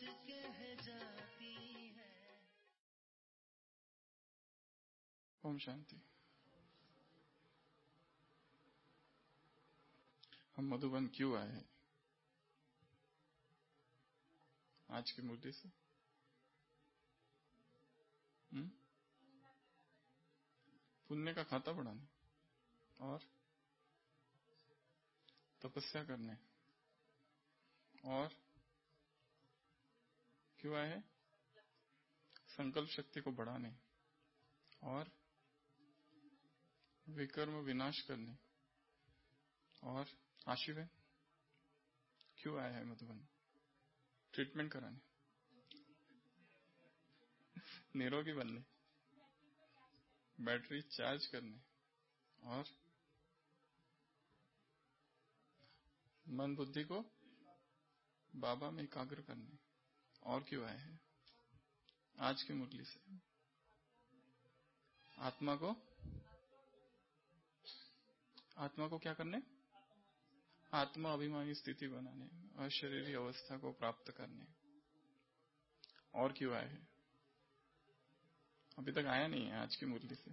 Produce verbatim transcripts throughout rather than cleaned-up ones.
कह जाती है। ओम शांति। हम मधुबन क्यों आए हैं आज की मुद्दे से? हुँ? पुण्य का खाता बढ़ाने और तपस्या करने। और क्यों आए हैं? संकल्प शक्ति को बढ़ाने और विकर्म विनाश करने। और आशीर्वाद क्यों आया है मधुबन? ट्रीटमेंट कराने, निरोगी बनने, बैटरी चार्ज करने और मन बुद्धि को बाबा में एकाग्र करने। और क्यों आए हैं आज की मुरली से? आत्मा को आत्मा को क्या करने? आत्मा अभिमानी स्थिति बनाने, अशरीरी अवस्था को प्राप्त करने। और क्यों आए हैं? अभी तक आया नहीं है आज की मुरली से।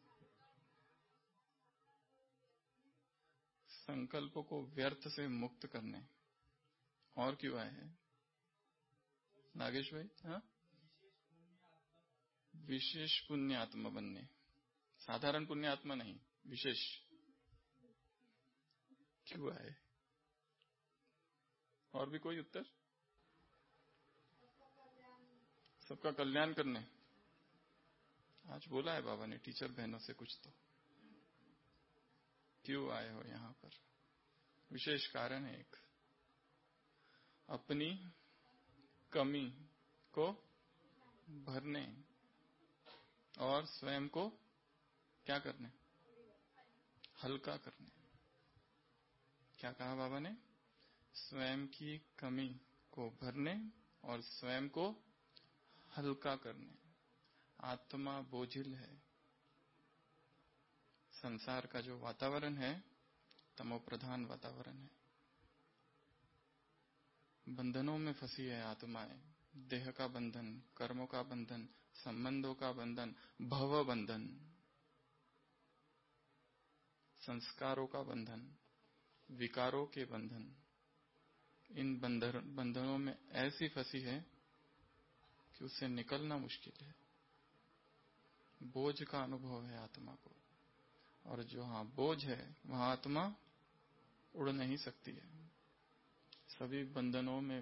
संकल्पों को व्यर्थ से मुक्त करने। और क्यों आए हैं नागेश भाई? हाँ, विशेष पुण्य आत्मा बनने। साधारण पुण्य आत्मा नहीं, विशेष। क्यों आए? और भी कोई उत्तर? सबका कल्याण करने। आज बोला है बाबा ने टीचर बहनों से कुछ तो। क्यों आए हो यहाँ पर? विशेष कारण है एक, अपनी कमी को भरने और स्वयं को क्या करने? हल्का करने। क्या कहा बाबा ने? स्वयं की कमी को भरने और स्वयं को हल्का करने। आत्मा बोझिल है। संसार का जो वातावरण है तमो प्रधान वातावरण है। बंधनों में फंसी है आत्माएं। देह का बंधन, कर्मों का बंधन, संबंधों का बंधन, भव बंधन, संस्कारों का बंधन, विकारों के बंधन। इन बंधनों में ऐसी फंसी है कि उससे निकलना मुश्किल है। बोझ का अनुभव है आत्मा को। और जो हाँ बोझ है वहां आत्मा उड़ नहीं सकती है। सभी बंधनों में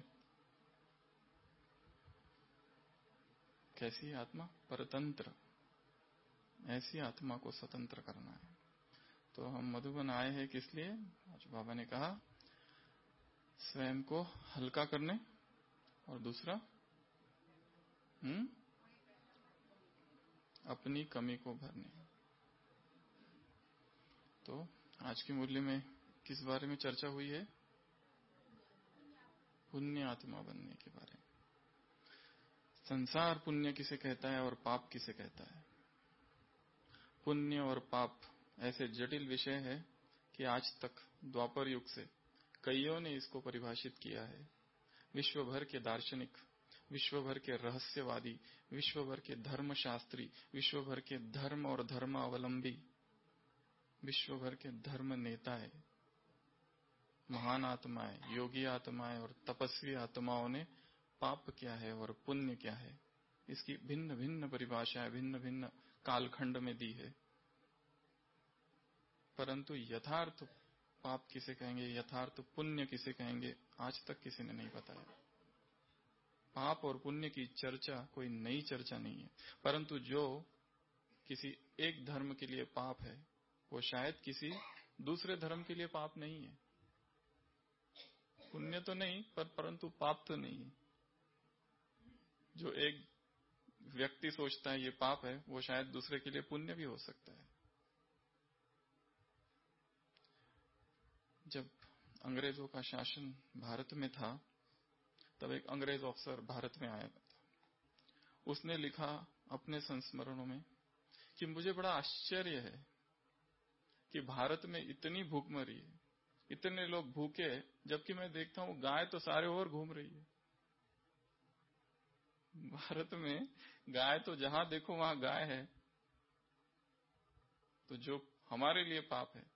कैसी आत्मा? परतंत्र। ऐसी आत्मा को स्वतंत्र करना है। तो हम मधुबन आए हैं किस लिए? आज बाबा ने कहा स्वयं को हल्का करने और दूसरा हम्म अपनी कमी को भरने। तो आज की मुरली में किस बारे में चर्चा हुई है? पुण्य आत्मा बनने के बारे में। संसार पुण्य किसे कहता है और पाप किसे कहता है? पुण्य और पाप ऐसे जटिल विषय है कि आज तक द्वापर युग से कईयों ने इसको परिभाषित किया है। विश्व भर के दार्शनिक, विश्व भर के रहस्यवादी, विश्व भर के धर्मशास्त्री, विश्व भर के धर्म और धर्मावलंबी, विश्व भर के धर्म नेताएं, महान आत्माएं, योगी आत्माएं और तपस्वी आत्माओं ने पाप क्या है और पुण्य क्या है इसकी भिन्न भिन्न परिभाषाएं भिन्न भिन्न कालखंड में दी है। परंतु यथार्थ पाप किसे कहेंगे, यथार्थ पुण्य किसे कहेंगे, आज तक किसी ने नहीं बताया। पाप और पुण्य की चर्चा कोई नई चर्चा नहीं है। परंतु जो किसी एक धर्म के लिए पाप है वो शायद किसी दूसरे धर्म के लिए पाप नहीं है। पुण्य तो नहीं पर परंतु पाप तो नहीं है। जो एक व्यक्ति सोचता है ये पाप है वो शायद दूसरे के लिए पुण्य भी हो सकता है। जब अंग्रेजों का शासन भारत में था तब एक अंग्रेज अफसर भारत में आया था। उसने लिखा अपने संस्मरणों में कि मुझे बड़ा आश्चर्य है कि भारत में इतनी भूखमरी है, इतने लोग भूखे हैं, जबकि मैं देखता हूं गाय तो सारे ओर घूम रही है। भारत में गाय तो जहां देखो वहां गाय है, तो जो हमारे लिए पाप है,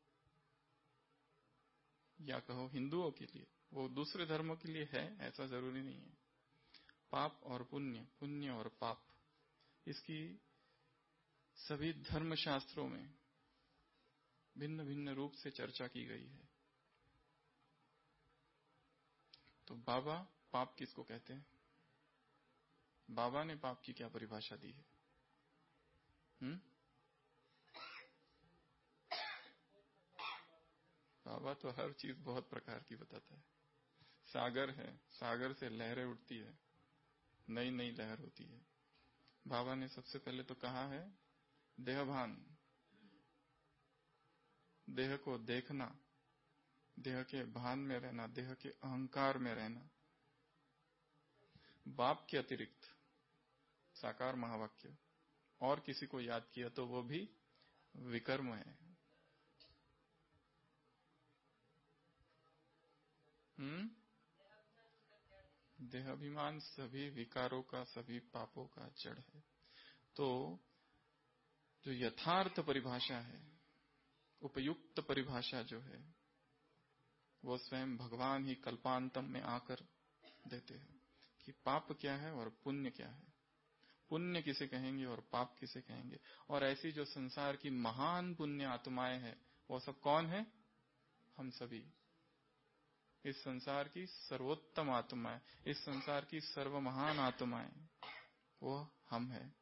या कहो हिंदुओं के लिए, वो दूसरे धर्मों के लिए है, ऐसा जरूरी नहीं है। पाप और पुण्य, पुण्य और पाप, इसकी सभी धर्मशास्त्रों में भिन्न भिन्न रूप से चर्चा की गई है। तो बाबा पाप किसको कहते हैं? बाबा ने पाप की क्या परिभाषा दी है? हम्म बाबा तो हर चीज बहुत प्रकार की बताता है। सागर है, सागर से लहरें उठती है, नई नई लहर होती है। बाबा ने सबसे पहले तो कहा है देहभान, देह को देखना, देह के भान में रहना, देह के अहंकार में रहना। बाप के अतिरिक्त साकार महावाक्य और किसी को याद किया तो वो भी विकर्म है। हम्म देहाभिमान सभी विकारों का, सभी पापों का जड़ है। तो जो यथार्थ परिभाषा है, उपयुक्त परिभाषा जो है, वो स्वयं भगवान ही कल्पांतम में आकर देते हैं कि पाप क्या है और पुण्य क्या है, पुण्य किसे कहेंगे और पाप किसे कहेंगे। और ऐसी जो संसार की महान पुण्य आत्माएं हैं, वो सब कौन है? हम सभी। इस संसार की सर्वोत्तम आत्माएं, इस संसार की सर्व महान आत्माएं, वो हम है।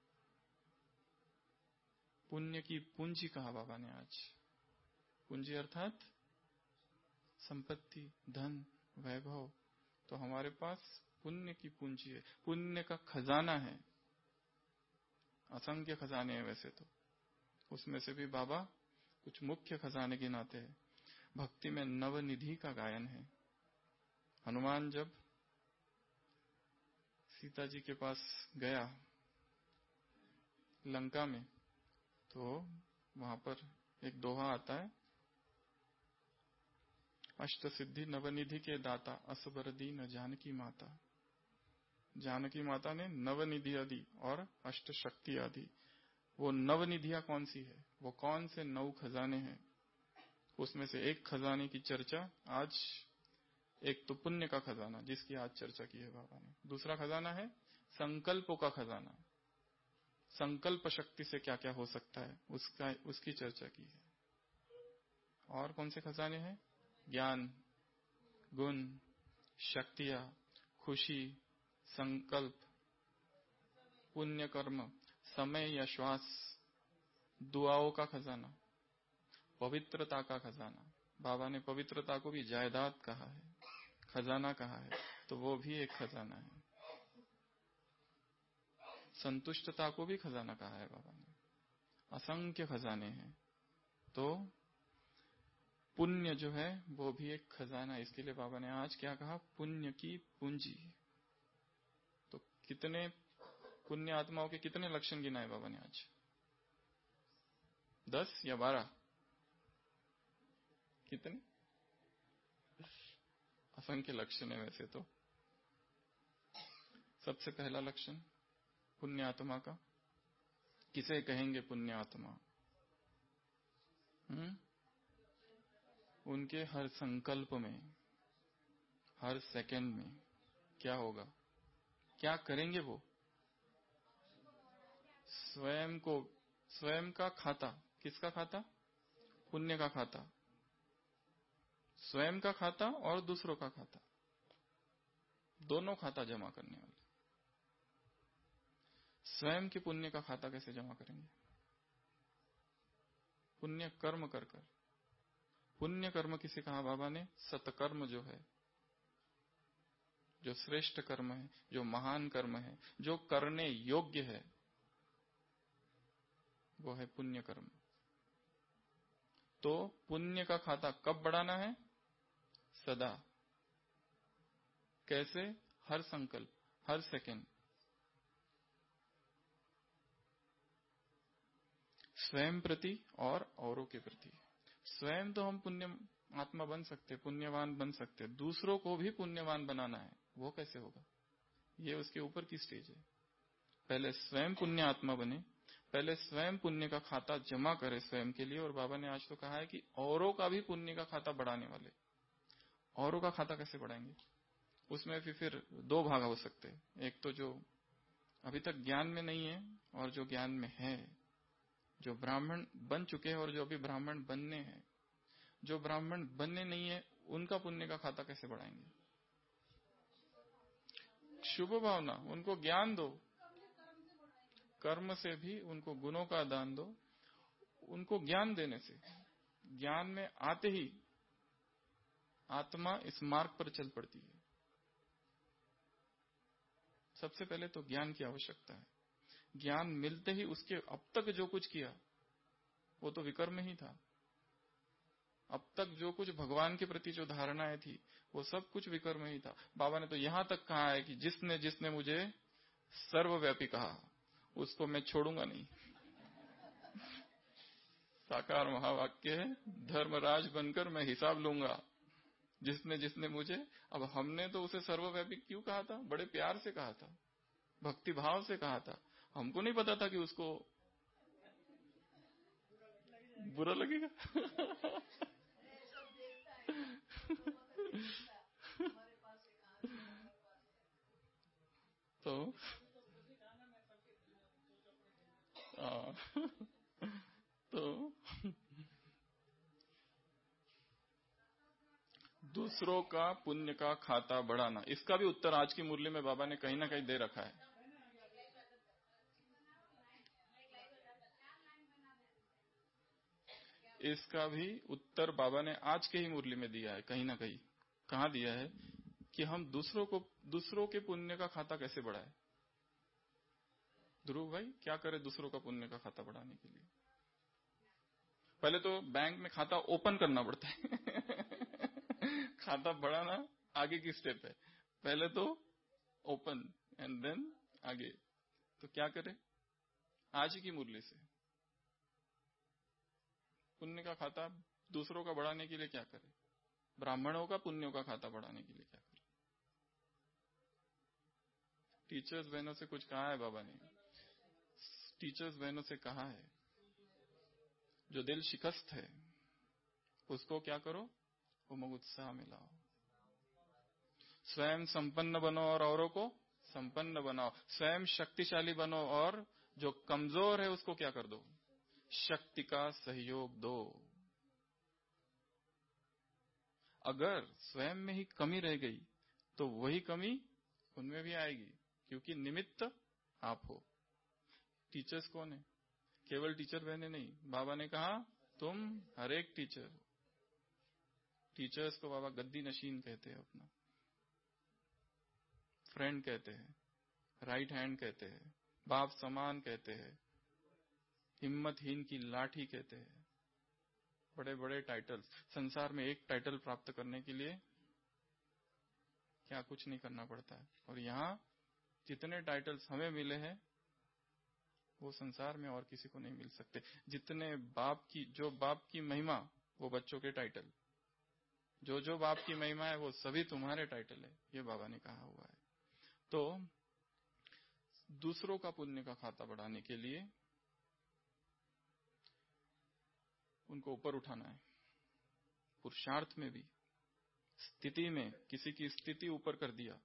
पुण्य की पूंजी कहा बाबा ने आज। पूंजी अर्थात संपत्ति, धन, वैभव। तो हमारे पास पुण्य की पूंजी है, पुण्य का खजाना है। असंख्य खजाने हैं वैसे तो, उसमें से भी बाबा कुछ मुख्य खजाने गिनाते हैं। भक्ति में नवनिधि का गायन है। हनुमान जब सीता जी के पास गया लंका में, तो वहां पर एक दोहा आता है, अष्ट सिद्धि नवनिधि के दाता, असबर दीन जानकी माता। जानकी माता ने नवनिधि आदि और अष्ट शक्ति आदि, वो नवनिधियां कौन सी है, वो कौन से नौ खजाने हैं, उसमें से एक खजाने की चर्चा आज, एक तो पुण्य का खजाना जिसकी आज चर्चा की है बाबा ने। दूसरा खजाना है संकल्पों का खजाना, संकल्प शक्ति से क्या क्या हो सकता है उसका, उसकी चर्चा की है। और कौन से खजाने हैं? ज्ञान, गुण, शक्तियां, खुशी, संकल्प, पुण्य कर्म, समय या श्वास, दुआओं का खजाना, पवित्रता का खजाना। बाबा ने पवित्रता को भी जायदाद कहा है, खजाना कहा है, तो वो भी एक खजाना है। संतुष्टता को भी खजाना कहा है बाबा ने। असंख्य खजाने हैं। तो पुण्य जो है वो भी एक खजाना। इसके लिए बाबा ने आज क्या कहा? पुण्य की पूंजी। तो कितने पुण्य आत्माओं के कितने लक्षण गिनाए बाबा ने आज? दस या बारह? कितने? असंख्य लक्षण है वैसे तो। सबसे पहला लक्षण पुण्य आत्मा का, किसे कहेंगे पुण्य आत्मा? हम्म उनके हर संकल्प में, हर सेकंड में क्या होगा, क्या करेंगे वो? स्वयं को, स्वयं का खाता, किसका खाता? पुण्य का खाता। स्वयं का खाता और दूसरों का खाता, दोनों खाता जमा करने वाले। स्वयं के पुण्य का खाता कैसे जमा करेंगे? पुण्य कर्म कर कर। पुण्य कर्म किसे कहा बाबा ने? सत्कर्म जो है, जो श्रेष्ठ कर्म है, जो महान कर्म है, जो करने योग्य है, वो है पुण्य कर्म। तो पुण्य का खाता कब बढ़ाना है? सदा। कैसे? हर संकल्प, हर सेकंड। स्वयं प्रति और औरों के प्रति। स्वयं तो हम पुण्य आत्मा बन सकते, पुण्यवान बन सकते, दूसरों को भी पुण्यवान बनाना है। वो कैसे होगा? ये उसके ऊपर की स्टेज है। पहले स्वयं पुण्य आत्मा बने, पहले स्वयं पुण्य का खाता जमा करे स्वयं के लिए। और बाबा ने आज तो कहा है कि औरों का भी पुण्य का खाता बढ़ाने वाले। औरों का खाता कैसे बढ़ाएंगे? उसमें भी फिर दो भाग हो सकते हैं। एक तो जो अभी तक ज्ञान में नहीं है और जो ज्ञान में है, जो ब्राह्मण बन चुके हैं और जो अभी ब्राह्मण बनने हैं। जो ब्राह्मण बनने नहीं है उनका पुण्य का खाता कैसे बढ़ाएंगे? शुभ भावना, उनको ज्ञान दो, कर्म से भी उनको गुणों का दान दो। उनको ज्ञान देने से, ज्ञान में आते ही आत्मा इस मार्ग पर चल पड़ती है। सबसे पहले तो ज्ञान की आवश्यकता है। ज्ञान मिलते ही उसके अब तक जो कुछ किया वो तो विकर्म ही था। अब तक जो कुछ भगवान के प्रति जो धारणाएं थी वो सब कुछ विकर्म ही था। बाबा ने तो यहां तक कहा है कि जिसने जिसने मुझे सर्वव्यापी कहा उसको मैं छोड़ूंगा नहीं। साकार महावाक्य है, धर्मराज बनकर मैं हिसाब लूंगा जिसने जिसने मुझे। अब हमने तो उसे सर्वव्यापी क्यों कहा था? बड़े प्यार से कहा था, भक्ति भाव से कहा था। हमको नहीं पता था कि उसको बुरा लगेगा। तो आ, तो दूसरों का पुण्य का खाता बढ़ाना, इसका भी उत्तर आज की मुरली में बाबा ने कहीं ना कहीं दे रखा है। इसका भी उत्तर बाबा ने आज के ही मुरली में दिया है। कहीं ना कहीं कहाँ दिया है कि हम दूसरों को दूसरों के पुण्य का खाता कैसे बढ़ाए। ध्रुव भाई, क्या करे दूसरों का पुण्य का खाता बढ़ाने के लिए? पहले तो बैंक में खाता ओपन करना पड़ता है। खाता बढ़ाना आगे की स्टेप है। पहले तो ओपन एंड देन आगे। तो क्या करें आज की मुरली से? पुण्य का खाता दूसरों का बढ़ाने के लिए क्या करें? ब्राह्मणों का पुण्यों का खाता बढ़ाने के लिए क्या करें? टीचर्स बहनों से कुछ कहा है बाबा ने? टीचर्स बहनों से कहा है जो दिल शिकस्त है उसको क्या करो? उमंग उत्साह में लाओ। स्वयं संपन्न बनो और औरों को संपन्न बनाओ। स्वयं शक्तिशाली बनो और जो कमजोर है उसको क्या कर दो? शक्ति का सहयोग दो। अगर स्वयं में ही कमी रह गई तो वही कमी उनमें भी आएगी, क्योंकि निमित्त आप हो। टीचर्स कौन है? केवल टीचर बहने नहीं। बाबा ने कहा तुम हर एक टीचर। टीचर्स को बाबा गद्दी नशीन कहते हैं, अपना फ्रेंड कहते हैं, राइट हैंड कहते हैं, बाप समान कहते हैं, हिम्मतहीन की लाठी कहते हैं। बड़े बड़े टाइटल्स। संसार में एक टाइटल प्राप्त करने के लिए क्या कुछ नहीं करना पड़ता है। और यहाँ जितने टाइटल्स हमें मिले हैं वो संसार में और किसी को नहीं मिल सकते। जितने बाप की जो बाप की महिमा वो बच्चों के टाइटल, जो जो बाप की महिमा है वो सभी तुम्हारे टाइटल है, ये बाबा ने कहा हुआ है। तो दूसरों का पुण्य का खाता बढ़ाने के लिए उनको ऊपर उठाना है। पुरुषार्थ में भी, स्थिति में किसी की स्थिति ऊपर कर दिया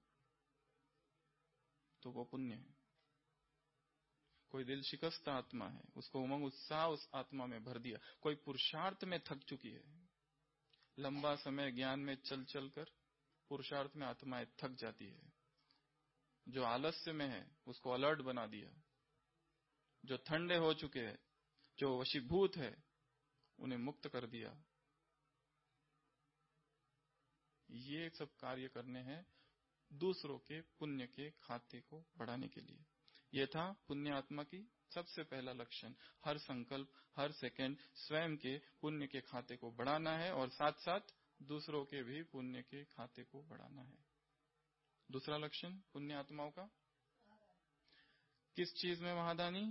तो वो पुण्य है। कोई दिल शिकस्त आत्मा है, उसको उमंग उत्साह उस आत्मा में भर दिया। कोई पुरुषार्थ में थक चुकी है, लंबा समय ज्ञान में चल चल कर पुरुषार्थ में आत्माएं थक जाती है। जो आलस्य में है उसको अलर्ट बना दिया। जो ठंडे हो चुके हैं, जो वशीभूत है, उन्हें मुक्त कर दिया। ये सब कार्य करने हैं दूसरों के पुण्य के खाते को बढ़ाने के लिए। यह था पुण्य आत्मा की सबसे पहला लक्षण। हर संकल्प, हर सेकंड स्वयं के पुण्य के खाते को बढ़ाना है और साथ साथ दूसरों के भी पुण्य के खाते को बढ़ाना है। दूसरा लक्षण पुण्य आत्माओं का, किस चीज में महादानी?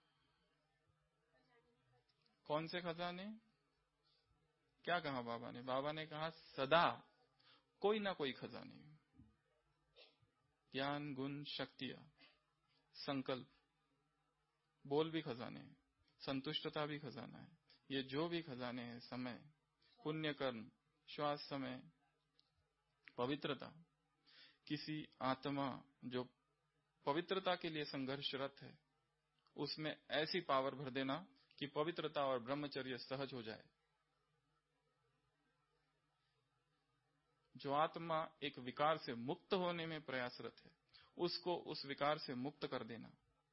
कौन से खजाने? क्या कहा बाबा ने? बाबा ने कहा सदा कोई ना कोई खजाने। ज्ञान, गुण, शक्तियां, संकल्प, बोल भी खजाने हैं, संतुष्टता भी खजाना है। ये जो भी खजाने हैं, समय, पुण्य कर्म, श्वास, समय, पवित्रता, किसी आत्मा जो पवित्रता के लिए संघर्षरत है, उसमें ऐसी पावर भर देना कि पवित्रता और ब्रह्मचर्य सहज हो जाए। जो आत्मा एक विकार से मुक्त होने में प्रयासरत है, उसको उस विकार से मुक्त कर देना,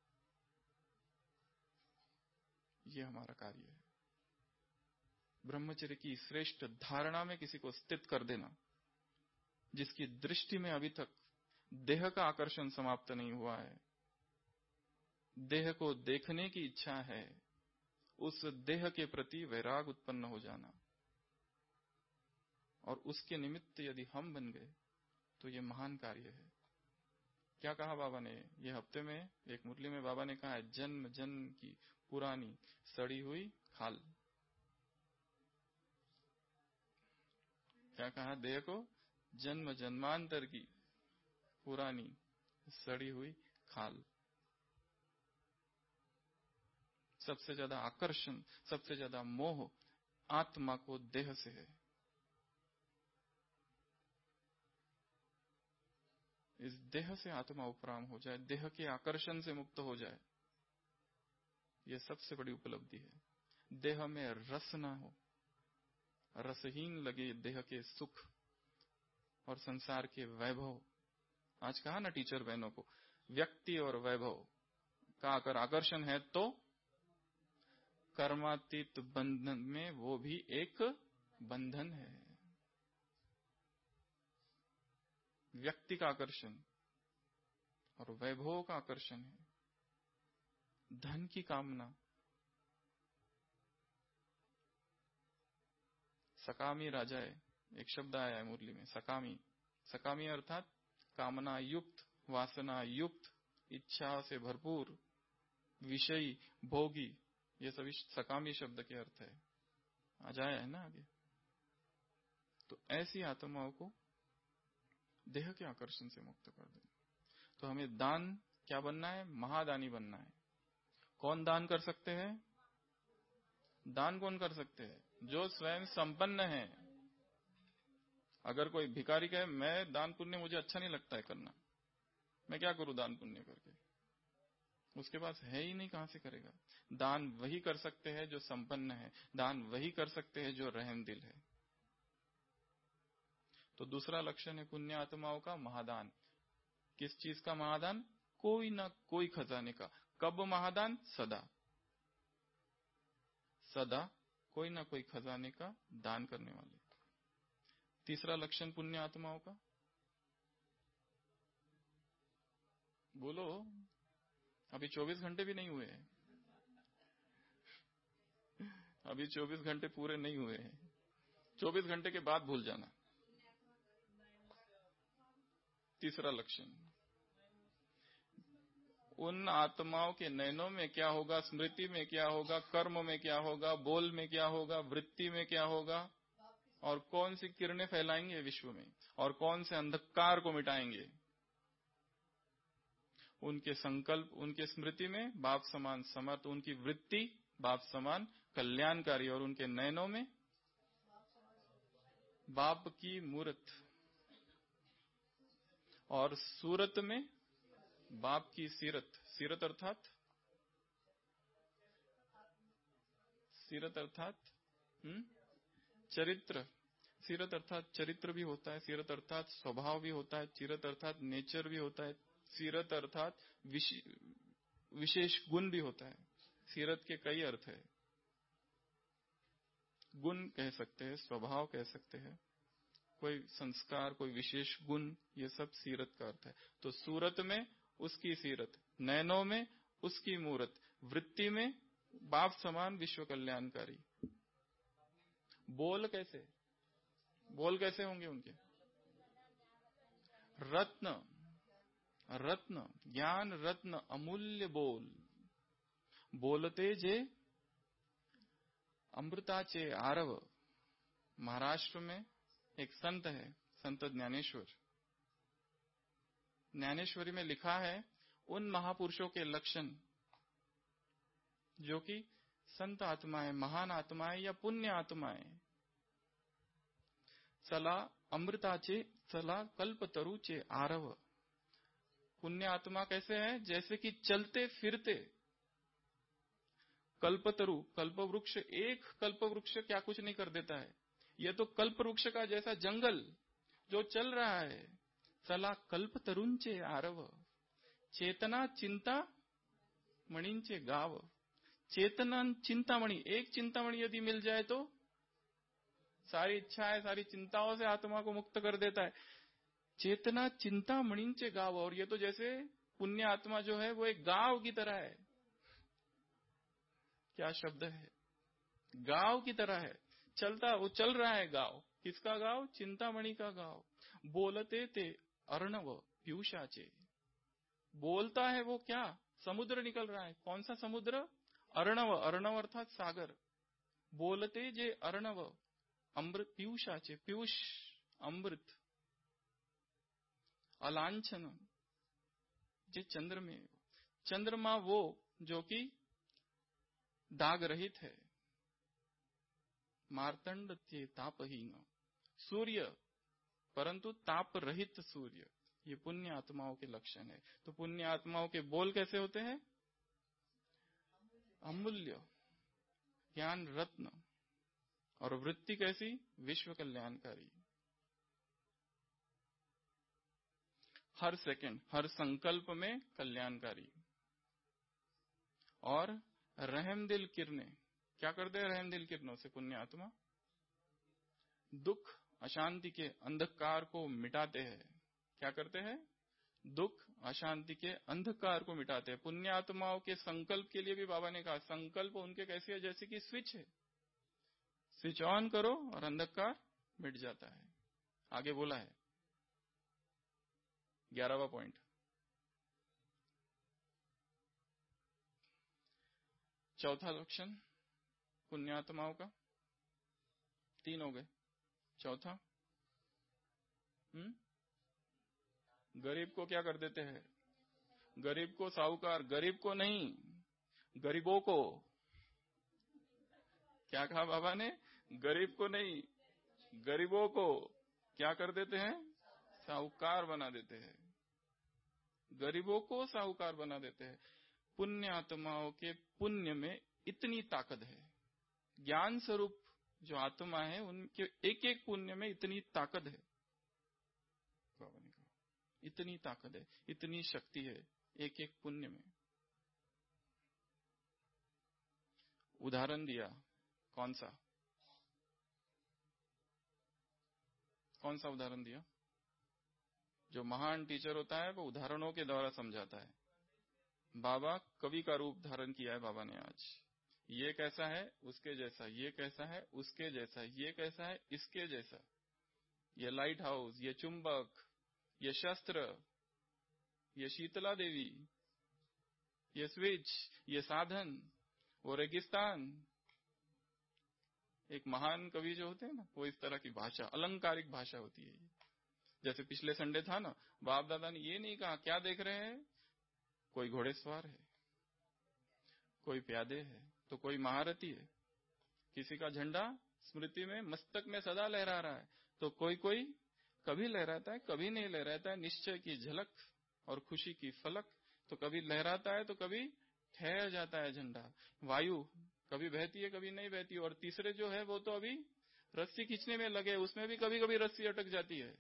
ये हमारा कार्य है। ब्रह्मचर्य की श्रेष्ठ धारणा में किसी को स्थित कर देना, जिसकी दृष्टि में अभी तक देह का आकर्षण समाप्त नहीं हुआ है, देह को देखने की इच्छा है, उस देह के प्रति वैराग उत्पन्न हो जाना। और उसके निमित्त यदि हम बन गए तो ये महान कार्य है। क्या कहा बाबा ने ये हफ्ते में? एक मुरली में बाबा ने कहा है, जन्म जन्म की पुरानी सड़ी हुई खाल। क्या कहा? देह को जन्म जन्मांतर की पुरानी सड़ी हुई खाल। सबसे ज्यादा आकर्षण, सबसे ज्यादा मोह आत्मा को देह से है। इस देह से आत्मा उपराम हो जाए, देह के आकर्षण से मुक्त हो जाए, यह सबसे बड़ी उपलब्धि है। देह में रस ना हो, रसहीन लगे देह के सुख और संसार के वैभव। आज कहा ना टीचर बहनों को, व्यक्ति और वैभव का अगर आकर्षण है तो कर्मातीत बंधन में वो भी एक बंधन है। व्यक्ति का आकर्षण और वैभव का आकर्षण है, धन की कामना। सकामी राजा है, एक शब्द आया है मुरली में, सकामी। सकामी अर्थात कामना युक्त, वासना युक्त, इच्छा से भरपूर, विषयी, भोगी, ये सभी सकामी शब्द के अर्थ है। आज आया है ना आगे। तो ऐसी आत्माओं को देह के आकर्षण से मुक्त कर देना। तो हमें दान क्या बनना है? महादानी बनना है। कौन दान कर सकते हैं? दान कौन कर सकते हैं? जो स्वयं संपन्न है। अगर कोई भिखारी कहे मैं दान पुण्य मुझे अच्छा नहीं लगता है करना, मैं क्या करूं दान पुण्य करके, उसके पास है ही नहीं, कहां से करेगा? दान वही कर सकते हैं जो संपन्न है, दान वही कर सकते हैं जो रहम दिल है। तो दूसरा लक्षण है पुण्य आत्माओं का महादान। किस चीज का महादान? कोई ना कोई खजाने का। कब महादान? सदा सदा कोई ना कोई खजाने का दान करने वाले। तीसरा लक्षण पुण्य आत्माओं का, बोलो, अभी चौबीस घंटे भी नहीं हुए हैं, अभी चौबीस घंटे पूरे नहीं हुए हैं, चौबीस घंटे के बाद भूल जाना। तीसरा लक्षण, उन आत्माओं के नयनों में क्या होगा, स्मृति में क्या होगा, कर्म में क्या होगा, बोल में क्या होगा, वृत्ति में क्या होगा, और कौन सी किरणें फैलाएंगे विश्व में, और कौन से अंधकार को मिटाएंगे। उनके संकल्प, उनके स्मृति में बाप समान समर्थ, उनकी वृत्ति बाप समान कल्याणकारी, और उनके नयनों में बाप की मूर्त, और सूरत में बाप की सीरत। सीरत अर्थात सीरत अर्थात हम्म चरित्र। सीरत अर्थात चरित्र भी होता है, सीरत अर्थात स्वभाव भी होता है, सीरत अर्थात नेचर भी होता है, सीरत अर्थात विशेष गुण भी होता है। सीरत के कई अर्थ है, गुण कह सकते हैं, स्वभाव कह सकते हैं, कोई संस्कार, कोई विशेष गुण, ये सब सीरत का अर्थ है। तो सूरत में उसकी सीरत, नयनों में उसकी मूरत, वृत्ति में बाप समान विश्व कल्याणकारी। बोल कैसे बोल कैसे होंगे उनके? रत्न, रत्न, ज्ञान रत्न, अमूल्य बोल। बोलते जे अमृताचे आरव। महाराष्ट्र में एक संत है, संत ज्ञानेश्वर। ज्ञानेश्वरी में लिखा है उन महापुरुषों के लक्षण जो कि संत आत्माएं, महान आत्माएं या पुण्य आत्माएं। चला अमृताचे चला कल्पतरुचे आरव। पुण्य आत्मा कैसे है? जैसे कि चलते फिरते कल्पतरु, कल्प वृक्ष, एक कल्प वृक्ष क्या कुछ नहीं कर देता है, यह तो कल्प वृक्ष का जैसा जंगल जो चल रहा है। चला कल्पतरुंचे आरव, चेतना चिंता मणिंचे गाव। चेतना चिंतामणि, एक चिंतामणि यदि मिल जाए तो सारी इच्छाएं, सारी चिंताओं से आत्मा को मुक्त कर देता है। चेतना चिंता मणिंचे गाव। और ये तो जैसे पुण्य आत्मा जो है वो एक गांव की तरह है। क्या शब्द है? गांव की तरह है, चलता, वो चल रहा है गांव। किसका गांव? चिंतामणि का गांव। बोलते ते अर्णव पीयूषाचे। बोलता है वो क्या? समुद्र निकल रहा है। कौन सा समुद्र? अर्णव। अर्णव अर्थात सागर। बोलते जे अर्णव अमृत पीयूषाचे, पीयूष अमृत। अलांछन जे चंद्र में, चंद्रमा वो जो कि दाग रहित है। मार्तंड ते तापहीन, सूर्य परंतु ताप रहित सूर्य। ये पुण्य आत्माओं के लक्षण है। तो पुण्य आत्माओं के बोल कैसे होते हैं? अमूल्य, ज्ञान रत्न। और वृत्ति कैसी? विश्व कल्याणकारी। हर सेकंड, हर संकल्प में कल्याणकारी। और रहमदिल किरणें, क्या करते हैं रहमदिल किरणों से पुण्य आत्मा? दुख अशांति के अंधकार को मिटाते हैं। क्या करते हैं? दुख अशांति के अंधकार को मिटाते हैं। पुण्य आत्माओं के संकल्प के लिए भी बाबा ने कहा, संकल्प उनके कैसे है? जैसे कि स्विच है, स्विच ऑन करो और अंधकार मिट जाता है। आगे बोला है ग्यारहवा पॉइंट। चौथा लक्षण पुण्यात्माओं का, तीन हो गए, चौथा हम्म गरीब को क्या कर देते हैं? गरीब को साहूकार, गरीब को नहीं, गरीबों को। क्या कहा बाबा ने? गरीब को नहीं, गरीबों को क्या कर देते हैं? साहूकार बना देते हैं। गरीबों को साहूकार बना देते हैं। पुण्य आत्माओं के पुण्य में इतनी ताकत है। ज्ञान स्वरूप जो आत्मा है उनके एक एक पुण्य में इतनी ताकत है। बाबा ने कहा इतनी ताकत है, इतनी शक्ति है एक एक पुण्य में। उदाहरण दिया, कौन सा कौन सा उदाहरण दिया? जो महान टीचर होता है वो उदाहरणों के द्वारा समझाता है। बाबा कवि का रूप धारण किया है बाबा ने आज। ये कैसा है? उसके जैसा। ये कैसा है? उसके जैसा। ये कैसा है? इसके जैसा। ये लाइट हाउस, ये चुंबक, ये शस्त्र, ये शीतला देवी, ये स्विच, ये साधन, वो रेगिस्तान। एक महान कवि जो होते हैं ना, वो इस तरह की भाषा, अलंकारिक भाषा होती है। जैसे पिछले संडे था ना, बाप दादा ने ये नहीं कहा क्या देख रहे हैं, कोई घोड़ेसवार है, कोई प्यादे है, तो कोई महारथी है, किसी का झंडा स्मृति में मस्तक में सदा लहरा रहा है, तो कोई कोई कभी लहराता है, कभी नहीं लहराता है। निश्चय की झलक और खुशी की फलक, तो कभी लहराता है तो कभी ठहर जाता है झंडा। वायु कभी बहती है, कभी नहीं बहती। और तीसरे जो है वो तो अभी रस्सी खींचने में लगे, उसमें भी कभी कभी रस्सी अटक जाती है।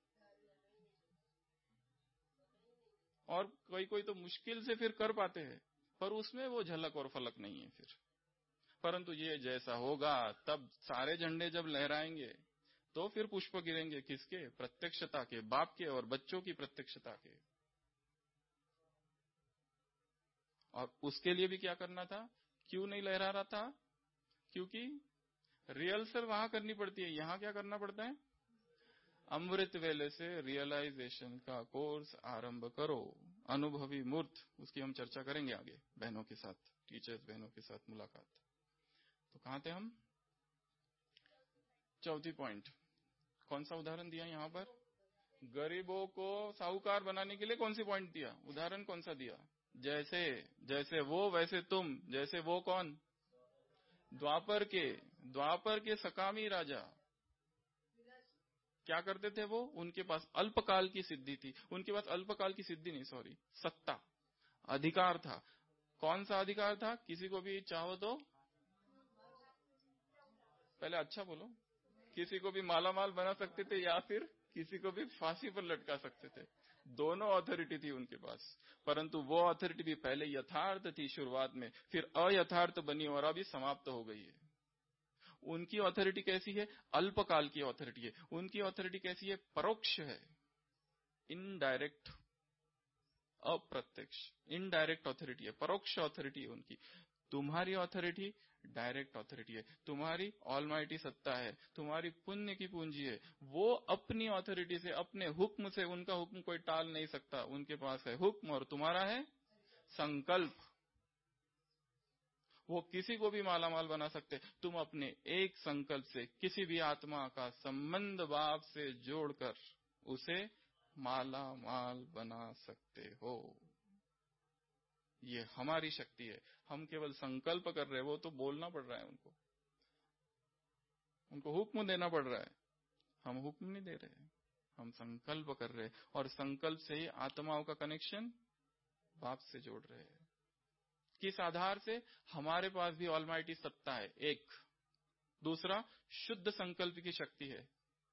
और कोई कोई तो मुश्किल से फिर कर पाते हैं, पर उसमें वो झलक और फलक नहीं है फिर। परंतु ये जैसा होगा, तब सारे झंडे जब लहराएंगे तो फिर पुष्प गिरेंगे। किसके? प्रत्यक्षता के, बाप के और बच्चों की प्रत्यक्षता के। और उसके लिए भी क्या करना था? क्यों नहीं लहरा रहा था? क्योंकि रिहर्सल वहां करनी पड़ती है, यहां क्या करना पड़ता है? अमृत वेले से रियलाइजेशन का कोर्स आरंभ करो। अनुभवी मूर्त, उसकी हम चर्चा करेंगे आगे बहनों के साथ, टीचर्स बहनों के साथ मुलाकात। तो कहां थे हम? चौथी पॉइंट। कौन सा उदाहरण दिया यहां पर? गरीबों को साहूकार बनाने के लिए कौन सी पॉइंट दिया, उदाहरण कौन सा दिया? जैसे जैसे वो वैसे तुम। जैसे वो कौन? द्वापर के द्वापर के सकामी राजा क्या करते थे? वो उनके पास अल्पकाल की सिद्धि थी। उनके पास अल्पकाल की सिद्धि नहीं, सॉरी, सत्ता, अधिकार था। कौन सा अधिकार था? किसी को भी चाहो तो, पहले अच्छा बोलो, किसी को भी मालामाल बना सकते थे या फिर किसी को भी फांसी पर लटका सकते थे। दोनों अथॉरिटी थी उनके पास। परंतु वो अथॉरिटी भी पहले यथार्थ थी शुरुआत में, फिर अयथार्थ बनी और अभी समाप्त हो गई है। उनकी अथॉरिटी कैसी है? अल्पकाल की अथॉरिटी है। उनकी अथॉरिटी कैसी है? परोक्ष है, इनडायरेक्ट, अप्रत्यक्ष, इनडायरेक्ट अथॉरिटी है, परोक्ष अथॉरिटी है उनकी। तुम्हारी अथॉरिटी डायरेक्ट अथॉरिटी है, तुम्हारी ऑलमाइटी सत्ता है, तुम्हारी पुण्य की पूंजी है। वो अपनी अथॉरिटी से, अपने हुक्म से, उनका हुक्म कोई टाल नहीं सकता। उनके पास है हुक्म और तुम्हारा है संकल्प। वो किसी को भी मालामाल बना सकते। तुम अपने एक संकल्प से किसी भी आत्मा का संबंध भाव से जोड़कर उसे मालामाल बना सकते हो। ये हमारी शक्ति है। हम केवल संकल्प कर रहे हैं, वो तो बोलना पड़ रहा है उनको, उनको हुक्म देना पड़ रहा है। हम हुक्म नहीं दे रहे, हम संकल्प कर रहे हैं और संकल्प से ही आत्माओं का कनेक्शन बाप से जोड़ रहे हैं। किस आधार से? हमारे पास भी ऑलमाइटी सत्ता है, एक। दूसरा, शुद्ध संकल्प की शक्ति है।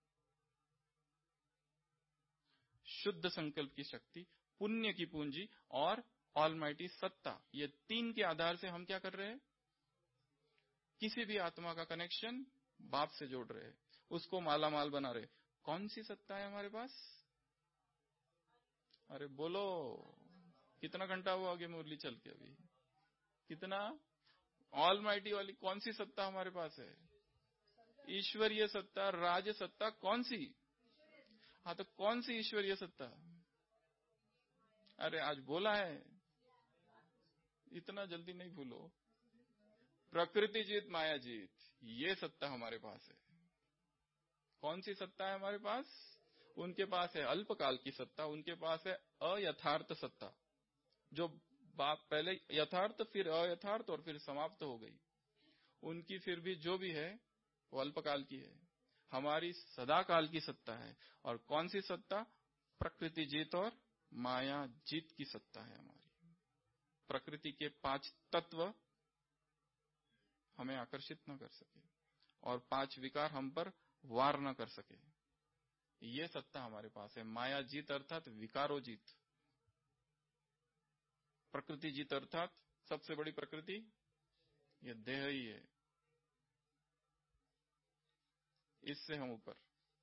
शुद्ध संकल्प की शक्ति, पुण्य की पूंजी और ऑलमाइटी सत्ता, ये तीन के आधार से हम क्या कर रहे हैं? किसी भी आत्मा का कनेक्शन बाप से जोड़ रहे हैं, उसको मालामाल बना रहे। कौन सी सत्ता है हमारे पास? अरे बोलो, कितना घंटा हुआ आगे मुरली चल के? अभी कितना? ऑलमाइटी वाली कौन सी सत्ता हमारे पास है? ईश्वरीय सत्ता, राज सत्ता। कौन सी? हाँ, तो कौन सी ईश्वरीय सत्ता? अरे आज बोला है, इतना जल्दी नहीं भूलो। प्रकृति जीत, माया जीत, ये सत्ता हमारे पास है। कौन सी सत्ता है हमारे पास? उनके पास है अल्पकाल की सत्ता, उनके पास है अयथार्थ सत्ता, जो बाप पहले यथार्थ, फिर अयथार्थ और फिर समाप्त हो गई। उनकी फिर भी जो भी है वो अल्पकाल की है। हमारी सदाकाल की सत्ता है। और कौन सी सत्ता? प्रकृति जीत और माया जीत की सत्ता है हमारी। प्रकृति के पांच तत्व हमें आकर्षित न कर सके और पांच विकार हम पर वार न कर सके, ये सत्ता हमारे पास है। माया जीत अर्थात विकारो जीत, प्रकृति जीत अर्थात सबसे बड़ी प्रकृति ये देह ही है, इससे हम ऊपर।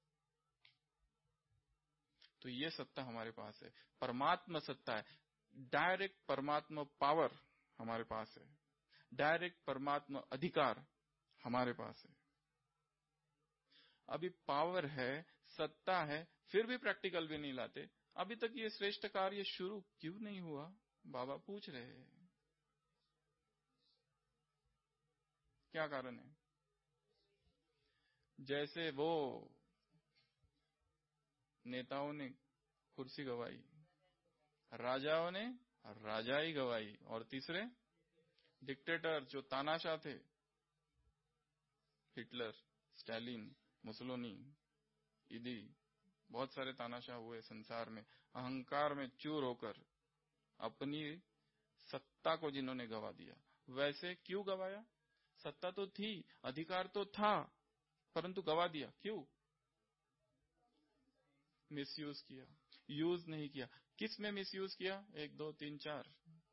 तो ये सत्ता हमारे पास है, परमात्मा सत्ता है। डायरेक्ट परमात्मा पावर हमारे पास है, डायरेक्ट परमात्मा अधिकार हमारे पास है। अभी पावर है, सत्ता है, फिर भी प्रैक्टिकल भी नहीं लाते। अभी तक ये श्रेष्ठ कार्य शुरू क्यों नहीं हुआ? बाबा पूछ रहे हैं, क्या कारण है? जैसे वो नेताओं ने कुर्सी गवाई, राजाओं ने राजाई गवाई, और तीसरे डिक्टेटर जो तानाशाह थे, हिटलर, स्टालिन, मुसोलिनी, ईदी, बहुत सारे तानाशाह हुए संसार में, अहंकार में चूर होकर अपनी सत्ता को जिन्होंने गवा दिया। वैसे क्यों गवाया? सत्ता तो थी, अधिकार तो था, परंतु गवा दिया। क्यों? मिसयूज किया, यूज नहीं किया। किस में मिसयूज किया? एक, दो, तीन, चार।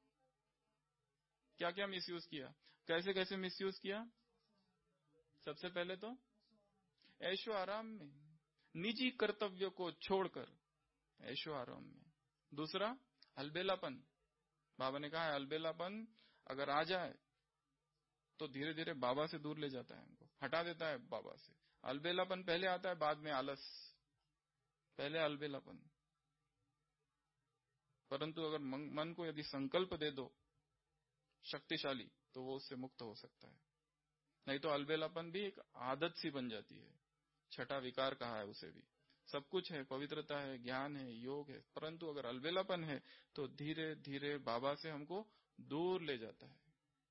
क्या क्या मिसयूज किया? कैसे कैसे मिसयूज किया? सबसे पहले तो ऐशो आराम में, निजी कर्तव्यों को छोड़कर ऐशो आराम में। दूसरा, अलबेलापन। बाबा ने कहा है अलबेलापन अगर आ जाए तो धीरे धीरे बाबा से दूर ले जाता है, हमको हटा देता है बाबा से। अलबेलापन पहले आता है, बाद में आलस, पहले अलबेलापन। परंतु अगर मन को यदि संकल्प दे दो शक्तिशाली, तो वो उससे मुक्त हो सकता है। नहीं तो अलबेलापन भी एक आदत सी बन जाती है, छठा विकार कहा है उसे भी। सब कुछ है, पवित्रता है, ज्ञान है, योग है, परंतु अगर अलबेलापन है तो धीरे धीरे बाबा से हमको दूर ले जाता है,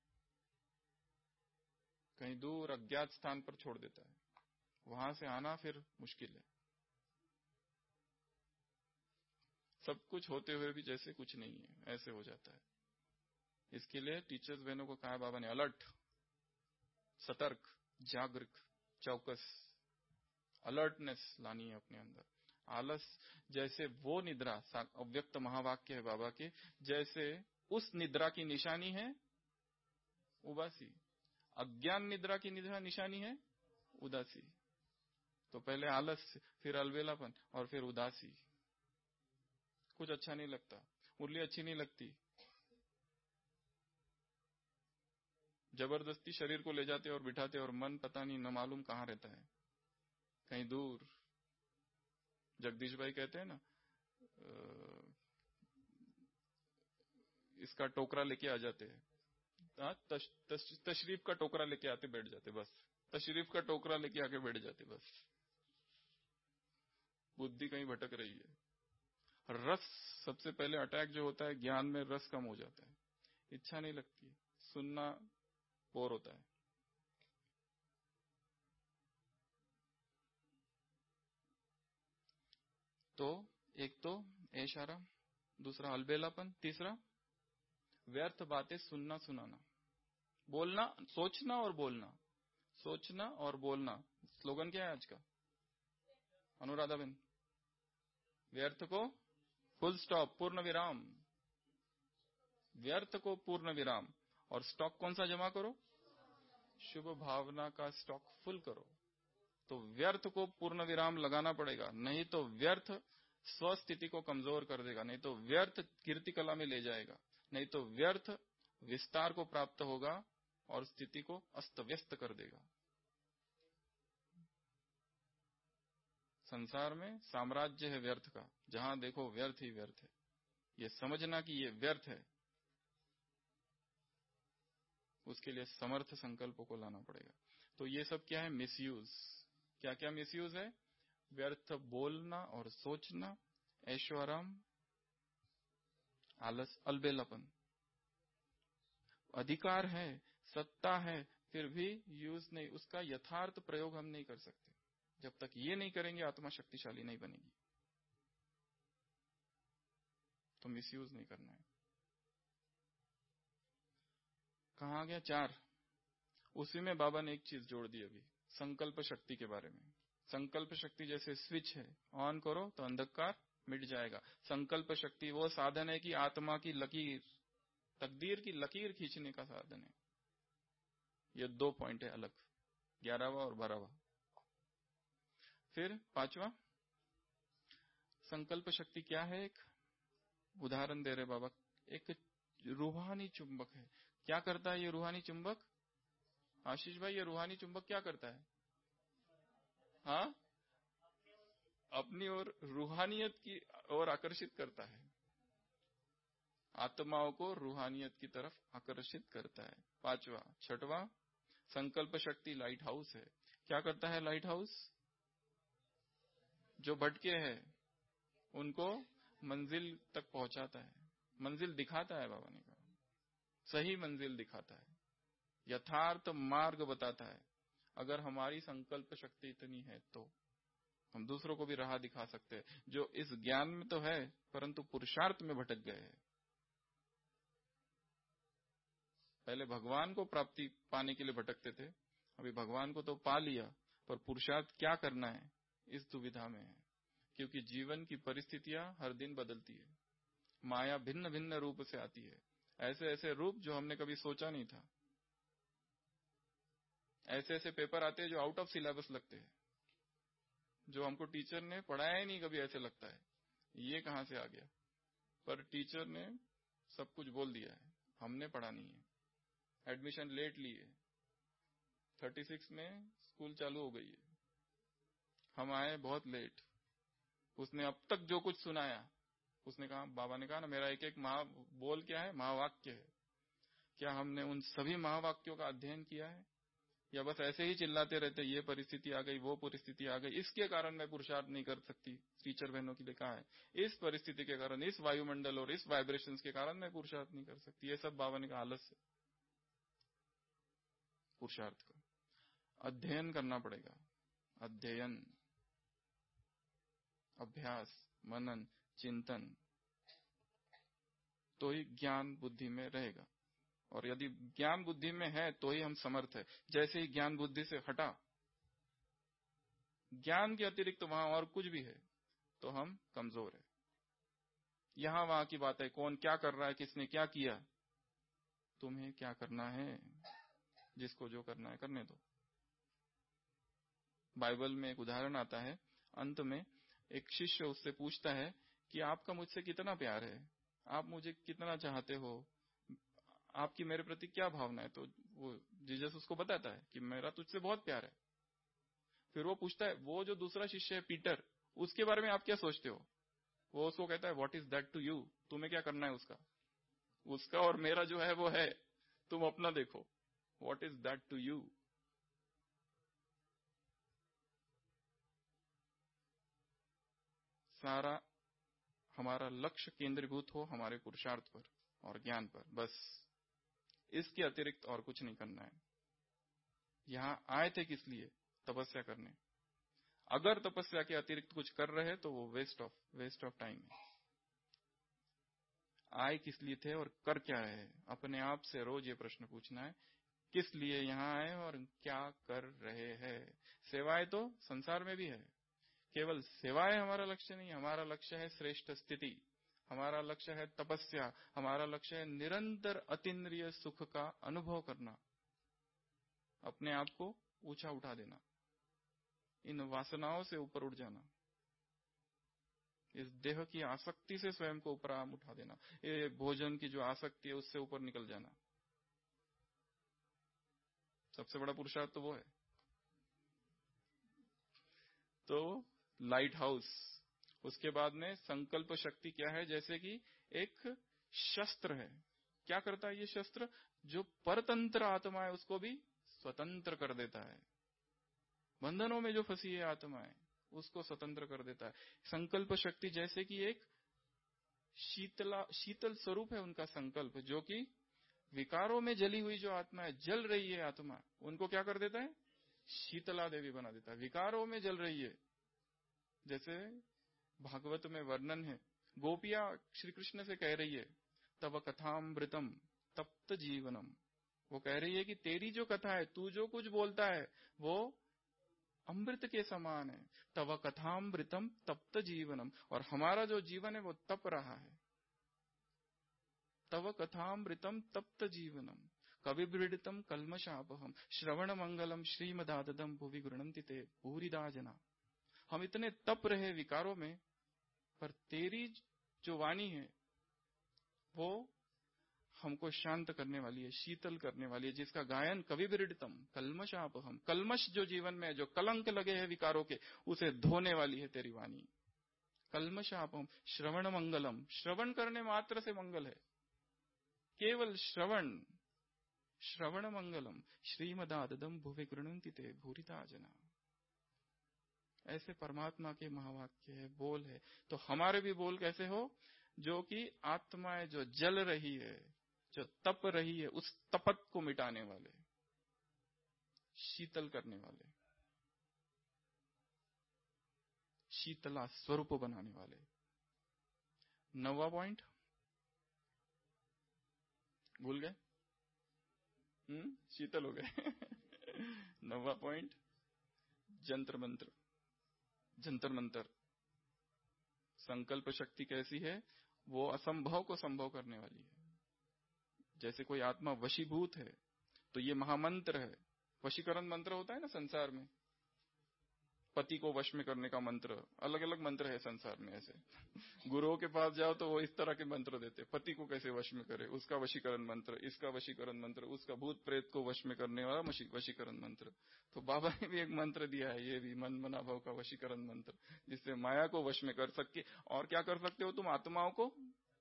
कहीं दूर अज्ञात स्थान पर छोड़ देता है। वहां से आना फिर मुश्किल है। सब कुछ होते हुए भी जैसे कुछ नहीं है, ऐसे हो जाता है। इसके लिए टीचर्स बहनों को कहा बाबा ने, अलर्ट, सतर्क, जागरूक, चौकस, अलर्टनेस लानी है अपने अंदर। आलस जैसे वो निद्रा, अव्यक्त महावाक्य है बाबा के, जैसे उस निद्रा की निशानी है उबासी। अज्ञान निद्रा की निद्रा निशानी है उदासी। तो पहले आलस, फिर अलबेलापन और फिर उदासी। कुछ अच्छा नहीं लगता, मुरली अच्छी नहीं लगती, जबरदस्ती शरीर को ले जाते और बिठाते और मन पता नहीं न मालूम कहां रहता है, कहीं दूर। जगदीश भाई कहते हैं ना, इसका टोकरा लेके आ जाते हैं, तश, तश, तशरीफ का टोकरा लेके आते बैठ जाते, बस तशरीफ का टोकरा लेके आके बैठ जाते, बस बुद्धि कहीं भटक रही है। रस सबसे पहले अटैक जो होता है, ज्ञान में रस कम हो जाता है, इच्छा नहीं लगती, सुनना बोर होता है। तो एक तो ऐशारा, दूसरा अलबेलापन, तीसरा व्यर्थ बातें सुनना सुनाना, बोलना, सोचना और बोलना, सोचना और बोलना। स्लोगन क्या है आज का अनुराधा बहन? व्यर्थ को फुल स्टॉप, पूर्ण विराम। व्यर्थ को पूर्ण विराम। और स्टॉक कौन सा जमा करो? शुभ भावना का स्टॉक फुल करो। तो व्यर्थ को पूर्ण विराम लगाना पड़ेगा, नहीं तो व्यर्थ स्वस्थिति को कमजोर कर देगा, नहीं तो व्यर्थ कीर्ति कला में ले जाएगा, नहीं तो व्यर्थ विस्तार को प्राप्त होगा और स्थिति को अस्त व्यस्त कर देगा। संसार में साम्राज्य है व्यर्थ का, जहां देखो व्यर्थ ही व्यर्थ है। ये समझना कि ये व्यर्थ है, उसके लिए समर्थ संकल्पों को लाना पड़ेगा। तो ये सब क्या है? मिसयूज। क्या क्या मिसयूज है? व्यर्थ बोलना और सोचना, ऐशोआराम, आलस, अलबेलापन। अधिकार है, सत्ता है, फिर भी यूज नहीं, उसका यथार्थ प्रयोग हम नहीं कर सकते। जब तक ये नहीं करेंगे आत्मा शक्तिशाली नहीं बनेगी। तो मिसयूज नहीं करना है। कहा गया? चार। उसी में बाबा ने एक चीज जोड़ दी अभी, संकल्प शक्ति के बारे में। संकल्प शक्ति जैसे स्विच है, ऑन करो तो अंधकार मिट जाएगा। संकल्प शक्ति वो साधन है कि आत्मा की लकीर, तकदीर की लकीर खींचने का साधन है। ये दो पॉइंट है अलग, ग्यारहवा और बारहवा। फिर पांचवा, संकल्प शक्ति क्या है? एक उदाहरण दे रहे बाबा, एक रूहानी चुंबक है। क्या करता है ये रूहानी चुंबक? आशीष भाई, ये रूहानी चुंबक क्या करता है? हाँ, अपनी ओर रूहानियत की ओर आकर्षित करता है, आत्माओं को रूहानियत की तरफ आकर्षित करता है। पांचवा। छठवा, संकल्प शक्ति लाइट हाउस है। क्या करता है लाइट हाउस? जो भटके हैं उनको मंजिल तक पहुंचाता है, मंजिल दिखाता है। बाबा ने कहा सही मंजिल दिखाता है, यथार्थ मार्ग बताता है। अगर हमारी संकल्प शक्ति इतनी है तो हम दूसरों को भी राह दिखा सकते हैं, जो इस ज्ञान में तो है परंतु पुरुषार्थ में भटक गए हैं। पहले भगवान को प्राप्ति पाने के लिए भटकते थे, अभी भगवान को तो पा लिया, पर पुरुषार्थ क्या करना है इस दुविधा में है। क्योंकि जीवन की परिस्थितियां हर दिन बदलती है, माया भिन्न भिन्न रूप से आती है, ऐसे ऐसे रूप जो हमने कभी सोचा नहीं था। ऐसे ऐसे पेपर आते हैं जो आउट ऑफ सिलेबस लगते हैं, जो हमको टीचर ने पढ़ाया ही नहीं कभी। ऐसे लगता है ये कहां से आ गया, पर टीचर ने सब कुछ बोल दिया है, हमने पढ़ा नहीं है। एडमिशन लेट लिए, थर्टी सिक्स में स्कूल चालू हो गई है, हम आए बहुत लेट। उसने अब तक जो कुछ सुनाया, उसने कहा, बाबा ने कहा ना, मेरा एक एक महा बोल क्या है? महावाक्य है। क्या हमने उन सभी महावाक्यों का अध्ययन किया है? या बस ऐसे ही चिल्लाते रहते, ये परिस्थिति आ गई, वो परिस्थिति आ गई, इसके कारण मैं पुरुषार्थ नहीं कर सकती। टीचर बहनों के लिए कहा है, इस परिस्थिति के कारण, इस वायुमंडल और इस वाइब्रेशंस के कारण मैं पुरुषार्थ नहीं कर सकती। ये सब बाबा ने कहा आलस्य। पुरुषार्थ का अध्ययन करना पड़ेगा, अध्ययन, अभ्यास, मनन, चिंतन, तो ही ज्ञान बुद्धि में रहेगा। और यदि ज्ञान बुद्धि में है तो ही हम समर्थ है। जैसे ही ज्ञान बुद्धि से हटा, ज्ञान के अतिरिक्त तो वहां और कुछ भी है तो हम कमजोर है। यहां वहां की बात है, कौन क्या कर रहा है, किसने क्या किया, तुम्हें क्या करना है, जिसको जो करना है करने दो। बाइबल में एक उदाहरण आता है, अंत में एक शिष्य उससे पूछता है कि आपका मुझसे कितना प्यार है, आप मुझे कितना चाहते हो, आपकी मेरे प्रति क्या भावना है। तो वो जीसस उसको बताता है कि मेरा तुझसे बहुत प्यार है। फिर वो पूछता है, वो जो दूसरा शिष्य है पीटर, उसके बारे में आप क्या सोचते हो। वो उसको कहता है, what is that to you, तुम्हें क्या करना है उसका। उसका और मेरा जो है वो है, तुम अपना देखो, what is that to you. सारा हमारा लक्ष्य केंद्रीभूत हो हमारे पुरुषार्थ पर और ज्ञान पर, बस इसके अतिरिक्त और कुछ नहीं करना है। यहां आए थे किस लिए, तपस्या करने। अगर तपस्या के अतिरिक्त कुछ कर रहे हैं तो वो waste of waste of time है। आए किस लिए थे और कर क्या रहे हैं, अपने आप से रोज ये प्रश्न पूछना है, किस लिए यहाँ आए और क्या कर रहे हैं। सेवाएं तो संसार में भी है, केवल सेवाएं हमारा लक्ष्य नहीं। हमारा लक्ष्य है श्रेष्ठ स्थिति, हमारा लक्ष्य है तपस्या, हमारा लक्ष्य है निरंतर अतीन्द्रिय सुख का अनुभव करना, अपने आप को ऊंचा उठा देना, इन वासनाओं से ऊपर उठ जाना, इस देह की आसक्ति से स्वयं को ऊपर आम उठा देना, ये भोजन की जो आसक्ति है उससे ऊपर निकल जाना। सबसे बड़ा पुरुषार्थ तो वो है। तो लाइट हाउस, उसके बाद में संकल्प शक्ति क्या है, जैसे कि एक शस्त्र है। क्या करता है ये शस्त्र, जो परतंत्र आत्मा है उसको भी स्वतंत्र कर देता है। बंधनों में जो फंसी है आत्मा है उसको स्वतंत्र कर देता है। संकल्प शक्ति जैसे कि एक शीतला शीतल स्वरूप है उनका संकल्प, जो कि विकारों में जली हुई जो आत्मा है, जल रही है आत्मा, उनको क्या कर देता है, शीतला देवी बना देता है। विकारों में जल रही है, जैसे भागवत में वर्णन है, गोपियां श्री कृष्ण से कह रही है, तव कथामृतम तप्त जीवनम। वो कह रही है कि तेरी जो कथा है, तू जो कुछ बोलता है वो अमृत के समान है। तव कथामृतम तप्त जीवनम, और हमारा जो जीवन है वो तप रहा है। तव कथामृतम तप्त जीवनम कविवृडितम कल्मषापहम श्रवण मंगलम श्रीमदाददम भुवि गृणंति ते भूरिदा जना। हम इतने तप रहे विकारों में, पर तेरी जो वाणी है वो हमको शांत करने वाली है, शीतल करने वाली है, जिसका गायन कविवृडितम कल्मषापहम, कल्मष जो जीवन में जो कलंक लगे हैं विकारों के, उसे धोने वाली है तेरी वाणी। कल्मषापहम श्रवण मंगलम, श्रवण करने मात्र से मंगल है, केवल श्रवण, श्रवण मंगलम श्रीमदाददम भुवि गृणंति ते भूरिदा जना। ऐसे परमात्मा के महावाक्य है, बोल है। तो हमारे भी बोल कैसे हो, जो कि आत्माएं जो जल रही है, जो तप रही है, उस तपत को मिटाने वाले, शीतल करने वाले, शीतला स्वरूप बनाने वाले। नौवा पॉइंट भूल गए, हम्म शीतल हो गए। नौवा पॉइंट, जंत्र मंत्र, जंतर मंतर। संकल्प शक्ति कैसी है, वो असंभव को संभव करने वाली है। जैसे कोई आत्मा वशीभूत है तो ये महामंत्र है। वशीकरण मंत्र होता है ना संसार में, पति को वश में करने का मंत्र, अलग अलग मंत्र है संसार में। ऐसे गुरुओं के पास जाओ तो वो इस तरह के मंत्र देते, पति को कैसे वश में करे, उसका वशीकरण मंत्र, इसका वशीकरण मंत्र, उसका भूत प्रेत को वश में करने वाला वशीकरण मंत्र। तो बाबा ने भी एक मंत्र दिया है, ये भी मन मना भाव का वशीकरण मंत्र, जिससे माया को वश में कर सके। और क्या कर सकते हो तुम, आत्माओं को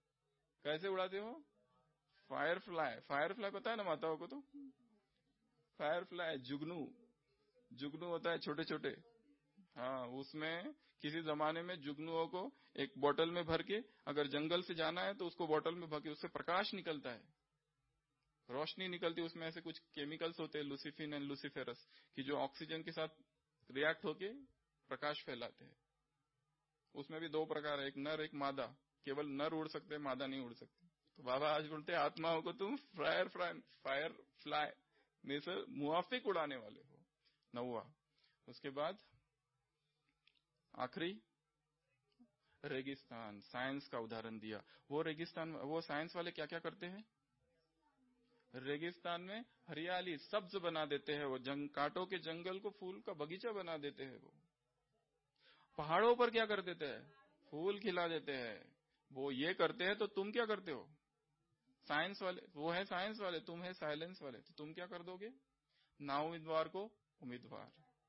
कैसे उड़ाते हो, फायर फ्लाई। फायर फ्लाई पता है ना माताओं को, तो फायर फ्लाई, जुगनू, जुगनू होता है छोटे छोटे। हाँ, उसमें किसी जमाने में जुगनुओं को एक बोतल में भर के अगर जंगल से जाना है तो उसको बोतल में भर के, उससे प्रकाश निकलता है, रोशनी निकलती है, उसमें ऐसे कुछ केमिकल्स होते हैं लुसिफिन एंड लुसिफेरस कि जो ऑक्सीजन के साथ रिएक्ट होके प्रकाश फैलाते हैं। उसमें भी दो प्रकार है, एक नर एक मादा। केवल नर उड़ सकते हैं, मादा नहीं उड़ सकते। तो बाबा आज बोलते हैं आत्माओं को तुम फायर फ्लाई फायर फ्लाई में से मुआफिक उड़ाने वाले हो। नौवा, उसके बाद आखिरी रेगिस्तान, साइंस का उदाहरण दिया। वो रेगिस्तान, वो साइंस वाले क्या क्या करते हैं? रेगिस्तान में हरियाली सब्ज बना देते हैं, वो जंग कांटों के जंगल को फूल का बगीचा बना देते हैं। वो पहाड़ों पर क्या कर देते हैं? फूल खिला देते हैं। वो ये करते हैं तो तुम क्या करते हो? साइंस वाले, वो है साइंस वाले, तुम है साइलेंस वाले, तो तुम क्या कर दोगे? ना उम्मीदवार को उम्मीदवार।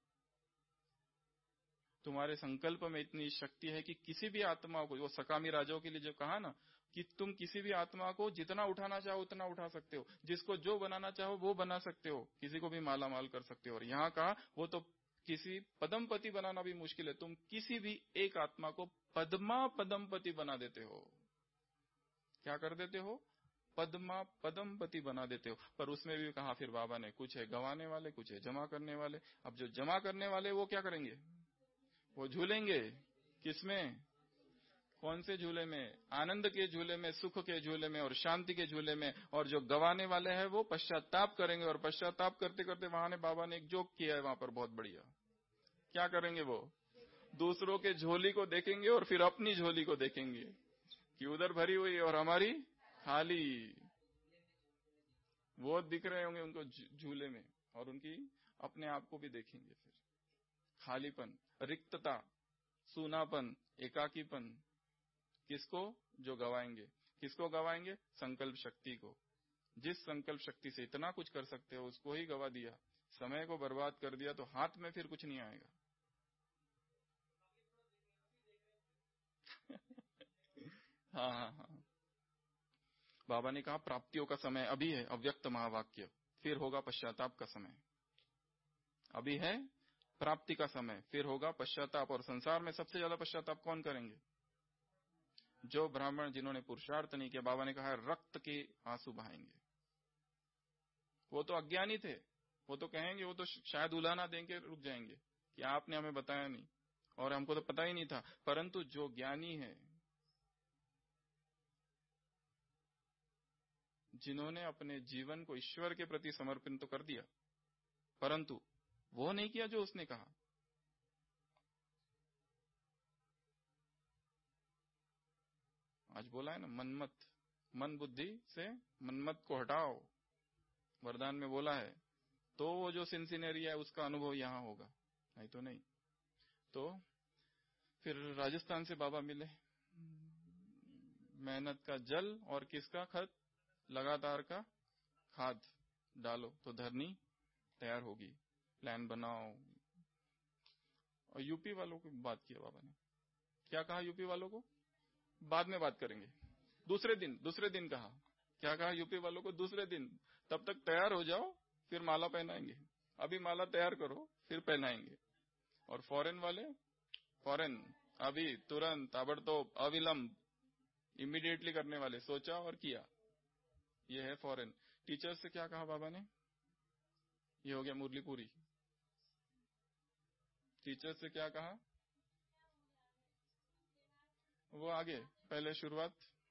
तुम्हारे संकल्प में इतनी शक्ति है कि किसी भी आत्मा को, वो सकामी राजाओं के लिए जो कहा ना कि तुम किसी भी आत्मा को जितना उठाना चाहो उतना उठा सकते हो, जिसको जो बनाना चाहो वो बना सकते हो, किसी को भी माला माल कर सकते हो। और यहाँ कहा वो तो किसी पदमपति बनाना भी मुश्किल है, तुम किसी भी एक आत्मा को पद्मा पदमपति बना देते हो। क्या कर देते हो? पद्मा पदमपति बना देते हो। पर उसमें भी कहा फिर बाबा ने, कुछ है गंवाने वाले, कुछ है जमा करने वाले। अब जो जमा करने वाले वो क्या करेंगे? वो झूलेंगे। किसमें? कौन से झूले में? आनंद के झूले में, सुख के झूले में और शांति के झूले में। और जो गंवाने वाले हैं वो पश्चाताप करेंगे। और पश्चाताप करते करते वहां ने बाबा ने एक जोक किया है वहां पर बहुत बढ़िया। क्या करेंगे वो? दूसरों के झोली को देखेंगे और फिर अपनी झोली को देखेंगे कि उधर भरी हुई है और हमारी खाली। वो दिख रहे होंगे उनको झूले में, और उनकी अपने आप को भी देखेंगे। फिर खालीपन, रिक्तता, सूनापन, एकाकीपन। किसको? जो गवाएंगे। किसको गवाएंगे? संकल्प शक्ति को। जिस संकल्प शक्ति से इतना कुछ कर सकते हो उसको ही गवा दिया, समय को बर्बाद कर दिया, तो हाथ में फिर कुछ नहीं आएगा। हाँ हाँ हाँ, बाबा ने कहा प्राप्तियों का समय अभी है, अव्यक्त महावाक्य। फिर होगा पश्चाताप का समय। अभी है प्राप्ति का समय, फिर होगा पश्चाताप। और संसार में सबसे ज्यादा पश्चाताप कौन करेंगे? जो ब्राह्मण जिन्होंने पुरुषार्थ नहीं किया। बाबा ने कहा रक्त के आंसू बहाएंगे। वो तो अज्ञानी थे, वो तो कहेंगे, वो तो शायद उलाना देंगे, रुक जाएंगे कि आपने हमें बताया नहीं और हमको तो पता ही नहीं था। परंतु जो ज्ञानी है, जिन्होंने अपने जीवन को ईश्वर के प्रति समर्पित तो कर दिया, परंतु वो नहीं किया जो उसने कहा। आज बोला है ना, मनमत, मन बुद्धि से मनमत को हटाओ, वरदान में बोला है। तो वो जो सिंसिनेरी है उसका अनुभव यहां होगा, नहीं तो नहीं। तो फिर राजस्थान से बाबा मिले। मेहनत का जल और किसका खत? लगातार का खाद डालो तो धरनी तैयार होगी। प्लान बनाओ। और यूपी वालों की बात किया बाबा ने। क्या कहा यूपी वालों को? बाद में बात करेंगे। दूसरे दिन, दूसरे दिन कहा। क्या कहा यूपी वालों को? दूसरे दिन। तब तक तैयार हो जाओ, फिर माला पहनाएंगे। अभी माला तैयार करो, फिर पहनाएंगे। और फॉरेन वाले, फॉरेन अभी तुरंत, ताबड़तोड़, अविलंब, इमीडिएटली करने वाले। सोचा और किया, ये है फॉरेन। टीचर्स से क्या कहा बाबा ने? ये हो गया मुरली पूरी। टीचर्स से क्या कहा? वो आगे, पहले शुरुआत।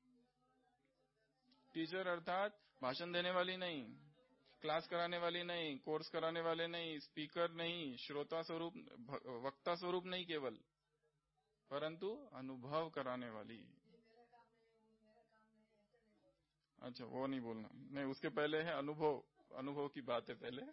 टीचर अर्थात भाषण देने वाली नहीं, क्लास कराने वाली नहीं, कोर्स कराने वाले नहीं, स्पीकर नहीं, श्रोता स्वरूप, वक्ता स्वरूप नहीं केवल, परंतु अनुभव कराने वाली। अच्छा, वो नहीं बोलना, नहीं, उसके पहले है अनुभव। अनुभव की बात है पहले।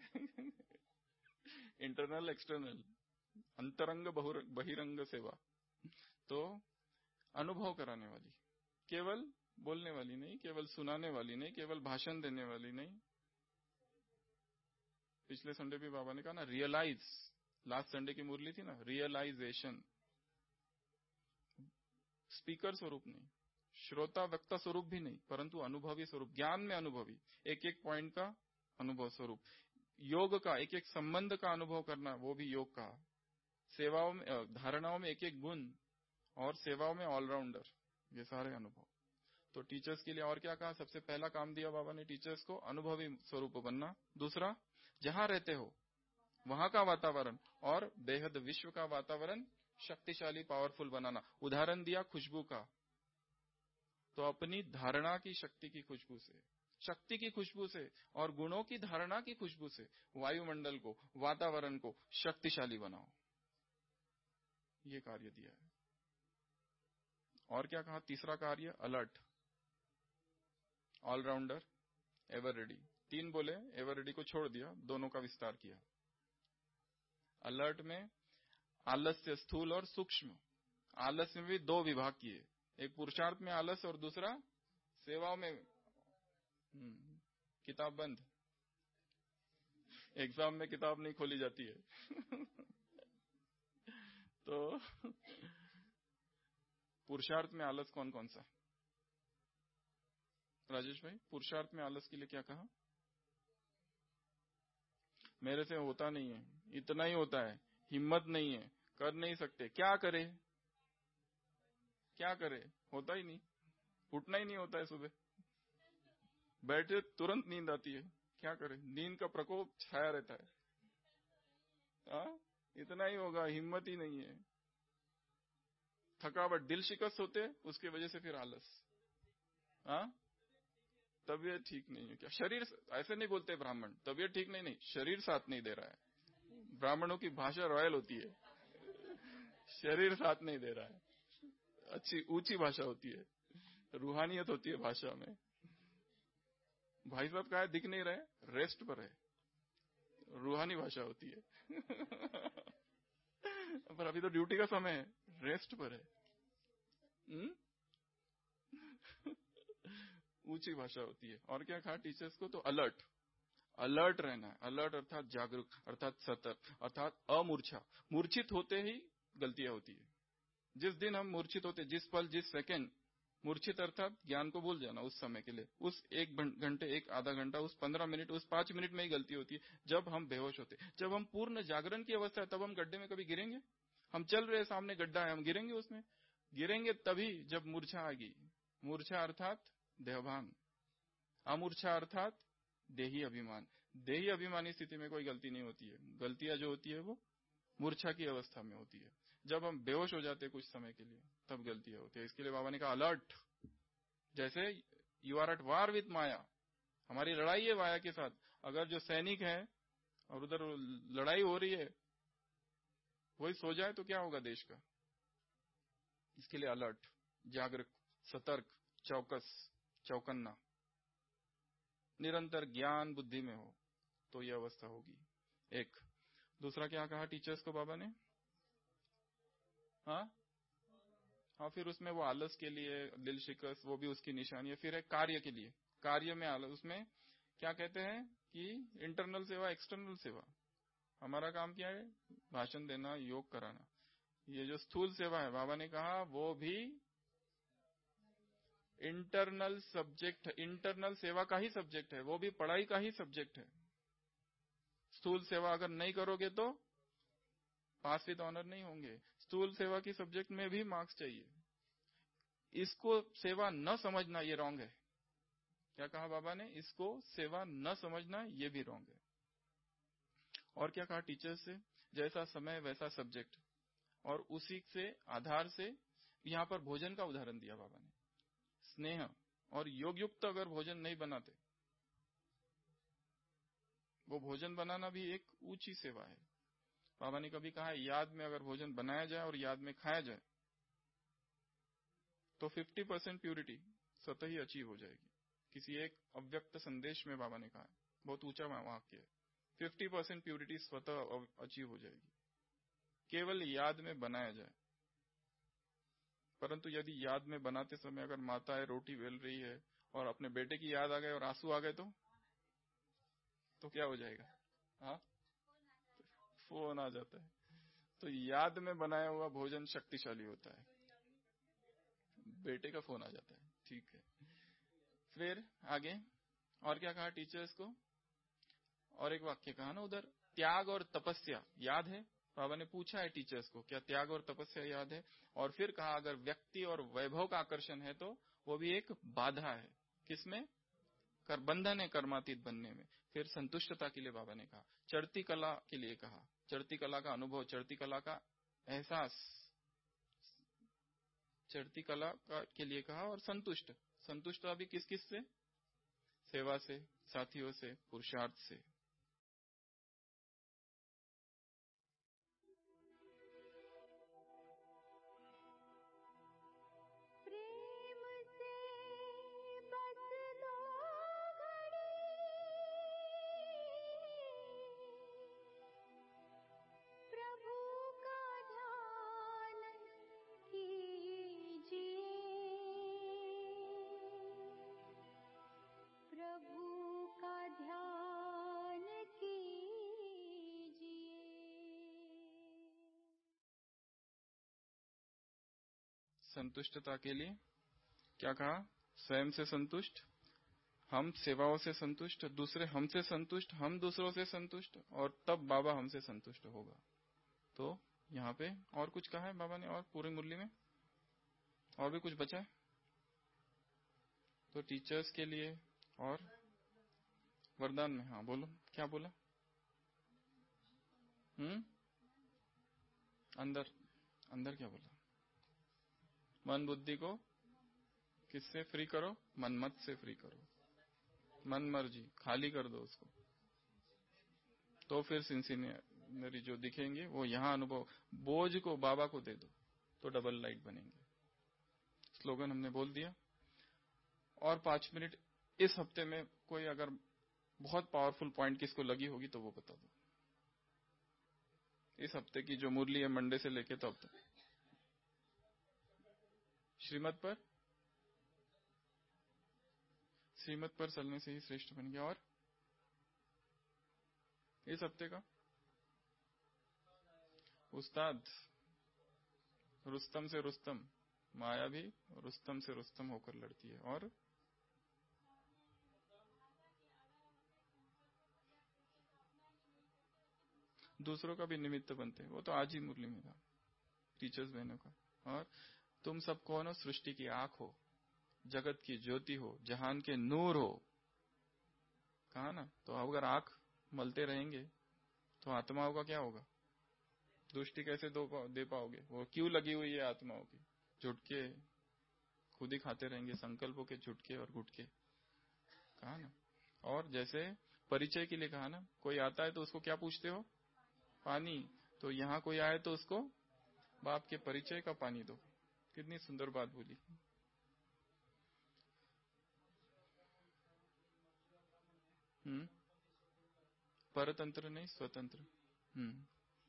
इंटरनल एक्सटर्नल, अंतरंग बहिरंग सेवा। तो अनुभव कराने वाली, केवल बोलने वाली नहीं, केवल सुनाने वाली नहीं, केवल भाषण देने वाली नहीं। पिछले संडे भी बाबा ने कहा ना, रियलाइज। लास्ट संडे की मुरली थी ना, रियलाइजेशन। स्पीकर स्वरूप नहीं, श्रोता वक्ता स्वरूप भी नहीं, परंतु अनुभवी स्वरूप, ज्ञान में अनुभवी, एक एक पॉइंट का अनुभव स्वरूप। योग का एक एक संबंध का अनुभव करना, वो भी योग का। सेवाओं में, धारणाओं में एक एक गुण, और सेवाओं में ऑलराउंडर, ये सारे अनुभव। तो टीचर्स के लिए और क्या कहा? सबसे पहला काम दिया बाबा ने टीचर्स को, अनुभवी स्वरूप बनना। दूसरा, जहां रहते हो वहां का वातावरण और बेहद विश्व का वातावरण शक्तिशाली, पावरफुल बनाना। उदाहरण दिया खुशबू का, तो अपनी धारणा की शक्ति की खुशबू से, शक्ति की खुशबू से और गुणों की धारणा की खुशबू से वायुमंडल को, वातावरण को शक्तिशाली बनाओ। ये कार्य दिया है। और क्या कहा? तीसरा कार्य, अलर्ट, ऑलराउंडर, एवर रेडी। तीन बोले, एवर रेडी को छोड़ दिया, दोनों का विस्तार किया। अलर्ट में आलस्य स्थूल और सूक्ष्म, आलस्य में भी दो विभाग किए, एक पुरुषार्थ में आलस्य और दूसरा सेवाओं में। हम्म, किताब बंद, एग्जाम में किताब नहीं खोली जाती है। तो पुरुषार्थ में आलस कौन कौन सा? राजेश भाई, पुरुषार्थ में आलस के लिए क्या कहा? मेरे से होता नहीं है, इतना ही होता है, हिम्मत नहीं है, कर नहीं सकते, क्या करे क्या करे, होता ही नहीं, उठना ही नहीं होता है, सुबह बैठे तुरंत नींद आती है, क्या करे, नींद का प्रकोप छाया रहता है। आ? इतना ही होगा, हिम्मत ही नहीं है, थकावट, दिल शिकस्त होते, उसके वजह से फिर आलस। हाँ, तबीयत ठीक नहीं है क्या? शरीर, ऐसे नहीं बोलते ब्राह्मण, तबीयत ठीक नहीं, नहीं, शरीर साथ नहीं दे रहा है। ब्राह्मणों की भाषा रॉयल होती है, शरीर साथ नहीं दे रहा है, अच्छी ऊंची भाषा होती है, रूहानियत होती है भाषा में। भाई साहब कहा दिख नहीं रहे, रेस्ट पर है, रूहानी भाषा होती है। पर अभी तो ड्यूटी का समय है, रेस्ट पर है, ऊंची भाषा होती है। और क्या कहा टीचर्स को? तो अलर्ट, अलर्ट रहना है। अलर्ट अर्थात जागरूक, अर्थात सतर्क, अर्थात अमूर्छा। मूर्छित होते ही गलतियां होती है। जिस दिन हम मूर्छित होते, जिस पल, जिस सेकंड मूर्छित, अर्थात ज्ञान को भूल जाना उस समय के लिए, उस एक घंटे, एक आधा घंटा, उस पंद्रह मिनट, उस पांच मिनट में ही गलती होती है। जब हम बेहोश होते, जब हम पूर्ण जागरण की अवस्था है, तब हम गड्ढे में कभी गिरेंगे? हम चल रहे, सामने गड्ढा है, हम गिरेंगे उसमें? गिरेंगे तभी जब मूर्छा आएगी। मूर्छा अर्थात देहभान, अमूर्छा अर्थात देही अभिमान। देही अभिमानी स्थिति में कोई गलती नहीं होती है, गलतियां जो होती है वो मूर्छा की अवस्था में होती है। जब हम बेहोश हो जाते हैं कुछ समय के लिए, तब गलतियां होती है। इसके लिए बाबा ने कहा अलर्ट। जैसे you are at war with maya, हमारी लड़ाई है माया के साथ। अगर जो सैनिक है और उधर लड़ाई हो रही है, वही सो जाए तो क्या होगा देश का? इसके लिए अलर्ट, जागरूक, सतर्क, चौकस, चौकन्ना, निरंतर ज्ञान बुद्धि में हो तो यह अवस्था होगी। एक। दूसरा क्या कहा टीचर्स को बाबा ने? हाँ हाँ, फिर उसमें वो आलस के लिए, दिल शिकस्त, वो भी उसकी निशानी है। फिर है कार्य के लिए, कार्य में आलस, उसमें क्या कहते हैं कि इंटरनल सेवा, एक्सटर्नल सेवा। हमारा काम क्या है? भाषण देना, योग कराना। ये जो स्थूल सेवा है, बाबा ने कहा वो भी इंटरनल सब्जेक्ट, इंटरनल सेवा का ही सब्जेक्ट है, वो भी पढ़ाई का ही सब्जेक्ट है। स्थूल सेवा अगर नहीं करोगे तो पास विद ऑनर नहीं होंगे। स्थूल सेवा की सब्जेक्ट में भी मार्क्स चाहिए। इसको सेवा न समझना ये रॉन्ग है। क्या कहा बाबा ने? इसको सेवा न समझना ये भी रॉन्ग है। और क्या कहा टीचर से? जैसा समय वैसा सब्जेक्ट, और उसी से आधार से यहाँ पर भोजन का उदाहरण दिया बाबा ने। स्नेह और योग युक्त अगर भोजन नहीं बनाते, वो भोजन बनाना भी एक ऊंची सेवा है। बाबा ने कभी कहा याद में अगर भोजन बनाया जाए और याद में खाया जाए तो पचास परसेंट प्यूरिटी स्वतः ही अचीव हो जाएगी। किसी एक अव्यक्त संदेश में बाबा ने कहा, बहुत ऊंचा वाक्य है, पचास परसेंट प्यूरिटी स्वतः अचीव हो जाएगी, केवल याद में बनाया जाए। परंतु यदि याद में बनाते समय अगर माता है रोटी बेल रही है और अपने बेटे की याद आ गए और आंसू आ गए तो तो क्या हो जाएगा? हाँ, फोन आ जाता है। तो याद में बनाया हुआ भोजन शक्तिशाली होता है। बेटे का फोन आ जाता है, ठीक है। फिर आगे और क्या कहा टीचर्स को? और एक वाक्य कहा ना उधर, त्याग और तपस्या याद है? बाबा ने पूछा है टीचर्स को, क्या त्याग और तपस्या याद है? और फिर कहा अगर व्यक्ति और वैभव का आकर्षण है तो वो भी एक बाधा है। किसमें? कर बंधन है कर्मातीत बनने में। फिर संतुष्टता के लिए बाबा ने कहा, चढ़ती कला के लिए कहा, चढ़ती कला का अनुभव, चढ़ती कला का एहसास, चढ़ती कला का के लिए कहा, और संतुष्ट संतुष्ट अभी किस किस से? सेवा से, साथियों से, पुरुषार्थ से। संतुष्टता के लिए क्या कहा? स्वयं से संतुष्ट, हम सेवाओं से संतुष्ट, दूसरे हमसे संतुष्ट, हम दूसरों से संतुष्ट, और तब बाबा हमसे संतुष्ट होगा। तो यहाँ पे और कुछ कहा है बाबा ने? और पूरी मुरली में और भी कुछ बचा है? तो टीचर्स के लिए और वरदान में, हाँ बोलो, क्या बोला? हम्म अंदर अंदर क्या बोला? मन बुद्धि को किससे फ्री करो? मनमत से फ्री करो, मन मर्जी खाली कर दो उसको, तो फिर सिंसिनरी जो दिखेंगे वो यहाँ अनुभव। बोझ को बाबा को दे दो तो डबल लाइट बनेंगे। स्लोगन हमने बोल दिया। और पांच मिनट इस हफ्ते में कोई अगर बहुत पावरफुल पॉइंट किसको लगी होगी तो वो बता दो। इस हफ्ते की जो मुरली है मंडे से लेके तो अब तक श्रीमत पर श्रीमत पर चलने से ही श्रेष्ठ बन गया। और इस हफ्ते का उस्ताद, रुस्तम से रुस्तम, माया भी रुस्तम से रुस्तम होकर लड़ती है। और दूसरों का भी निमित्त बनते हैं, वो तो आज ही मुरली में था टीचर्स बहनों का। और तुम सब कौन हो? सृष्टि की आंख हो, जगत की ज्योति हो, जहान के नूर हो। कहा ना? तो अगर आंख मलते रहेंगे तो आत्माओं का क्या होगा? दृष्टि कैसे दे पाओगे? वो क्यों लगी हुई है आत्माओं की? झुटके खुद ही खाते रहेंगे, संकल्पों के झुटके और गुटके। कहा ना? और जैसे परिचय के लिए कहा ना, कोई आता है तो उसको क्या पूछते हो? पानी। तो यहाँ कोई आए तो उसको बाप के परिचय का पानी दो। कितनी सुंदर बात बोली। हम्म परतंत्र नहीं, स्वतंत्र। हम्म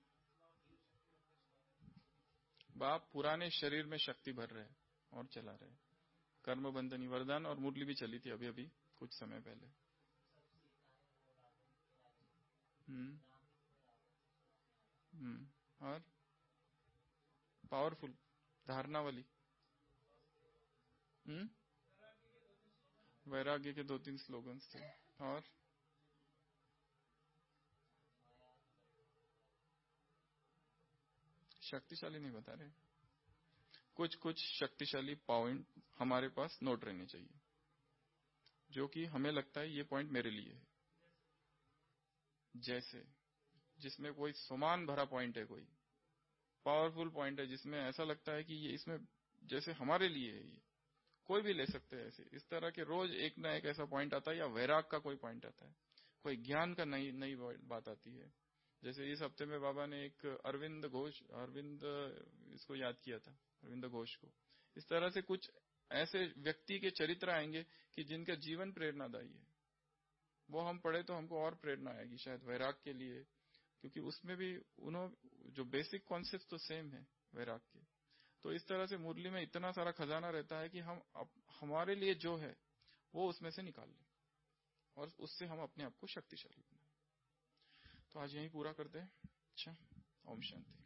बाप पुराने शरीर में शक्ति भर रहे और चला रहे। कर्म बंधनी वरदान और मुरली भी चली थी अभी अभी कुछ समय पहले। हम्म हम्म और पावरफुल धारणा वाली। हम्म वैराग्य के दो तीन स्लोगन्स थे। और शक्तिशाली नहीं बता रहे, कुछ कुछ शक्तिशाली पॉइंट हमारे पास नोट रहने चाहिए, जो कि हमें लगता है ये पॉइंट मेरे लिए है। जैसे जिसमें कोई समान भरा पॉइंट है, कोई पावरफुल पॉइंट है जिसमें ऐसा लगता है कि ये इसमें जैसे हमारे लिए है। ये कोई भी ले सकते हैं ऐसे। इस तरह के रोज एक ना एक ऐसा पॉइंट आता है, या वैराग का कोई पॉइंट आता है, कोई ज्ञान का नई नई बात आती है। जैसे इस हफ्ते में बाबा ने एक अरविंद घोष, अरविंद इसको याद किया था, अरविंद घोष को। इस तरह से कुछ ऐसे व्यक्ति के चरित्र आएंगे कि जिनका जीवन प्रेरणादायी है। वो हम पढ़े तो हमको और प्रेरणा आएगी शायद वैराग के लिए, क्योंकि उसमें भी उन्होंने जो बेसिक कॉन्सेप्ट तो सेम है वैराग के। तो इस तरह से मुरली में इतना सारा खजाना रहता है कि हम अप, हमारे लिए जो है वो उसमें से निकाल लें और उससे हम अपने आप को शक्तिशाली बनाएं। तो आज यही पूरा करते हैं। अच्छा, ओम शांति।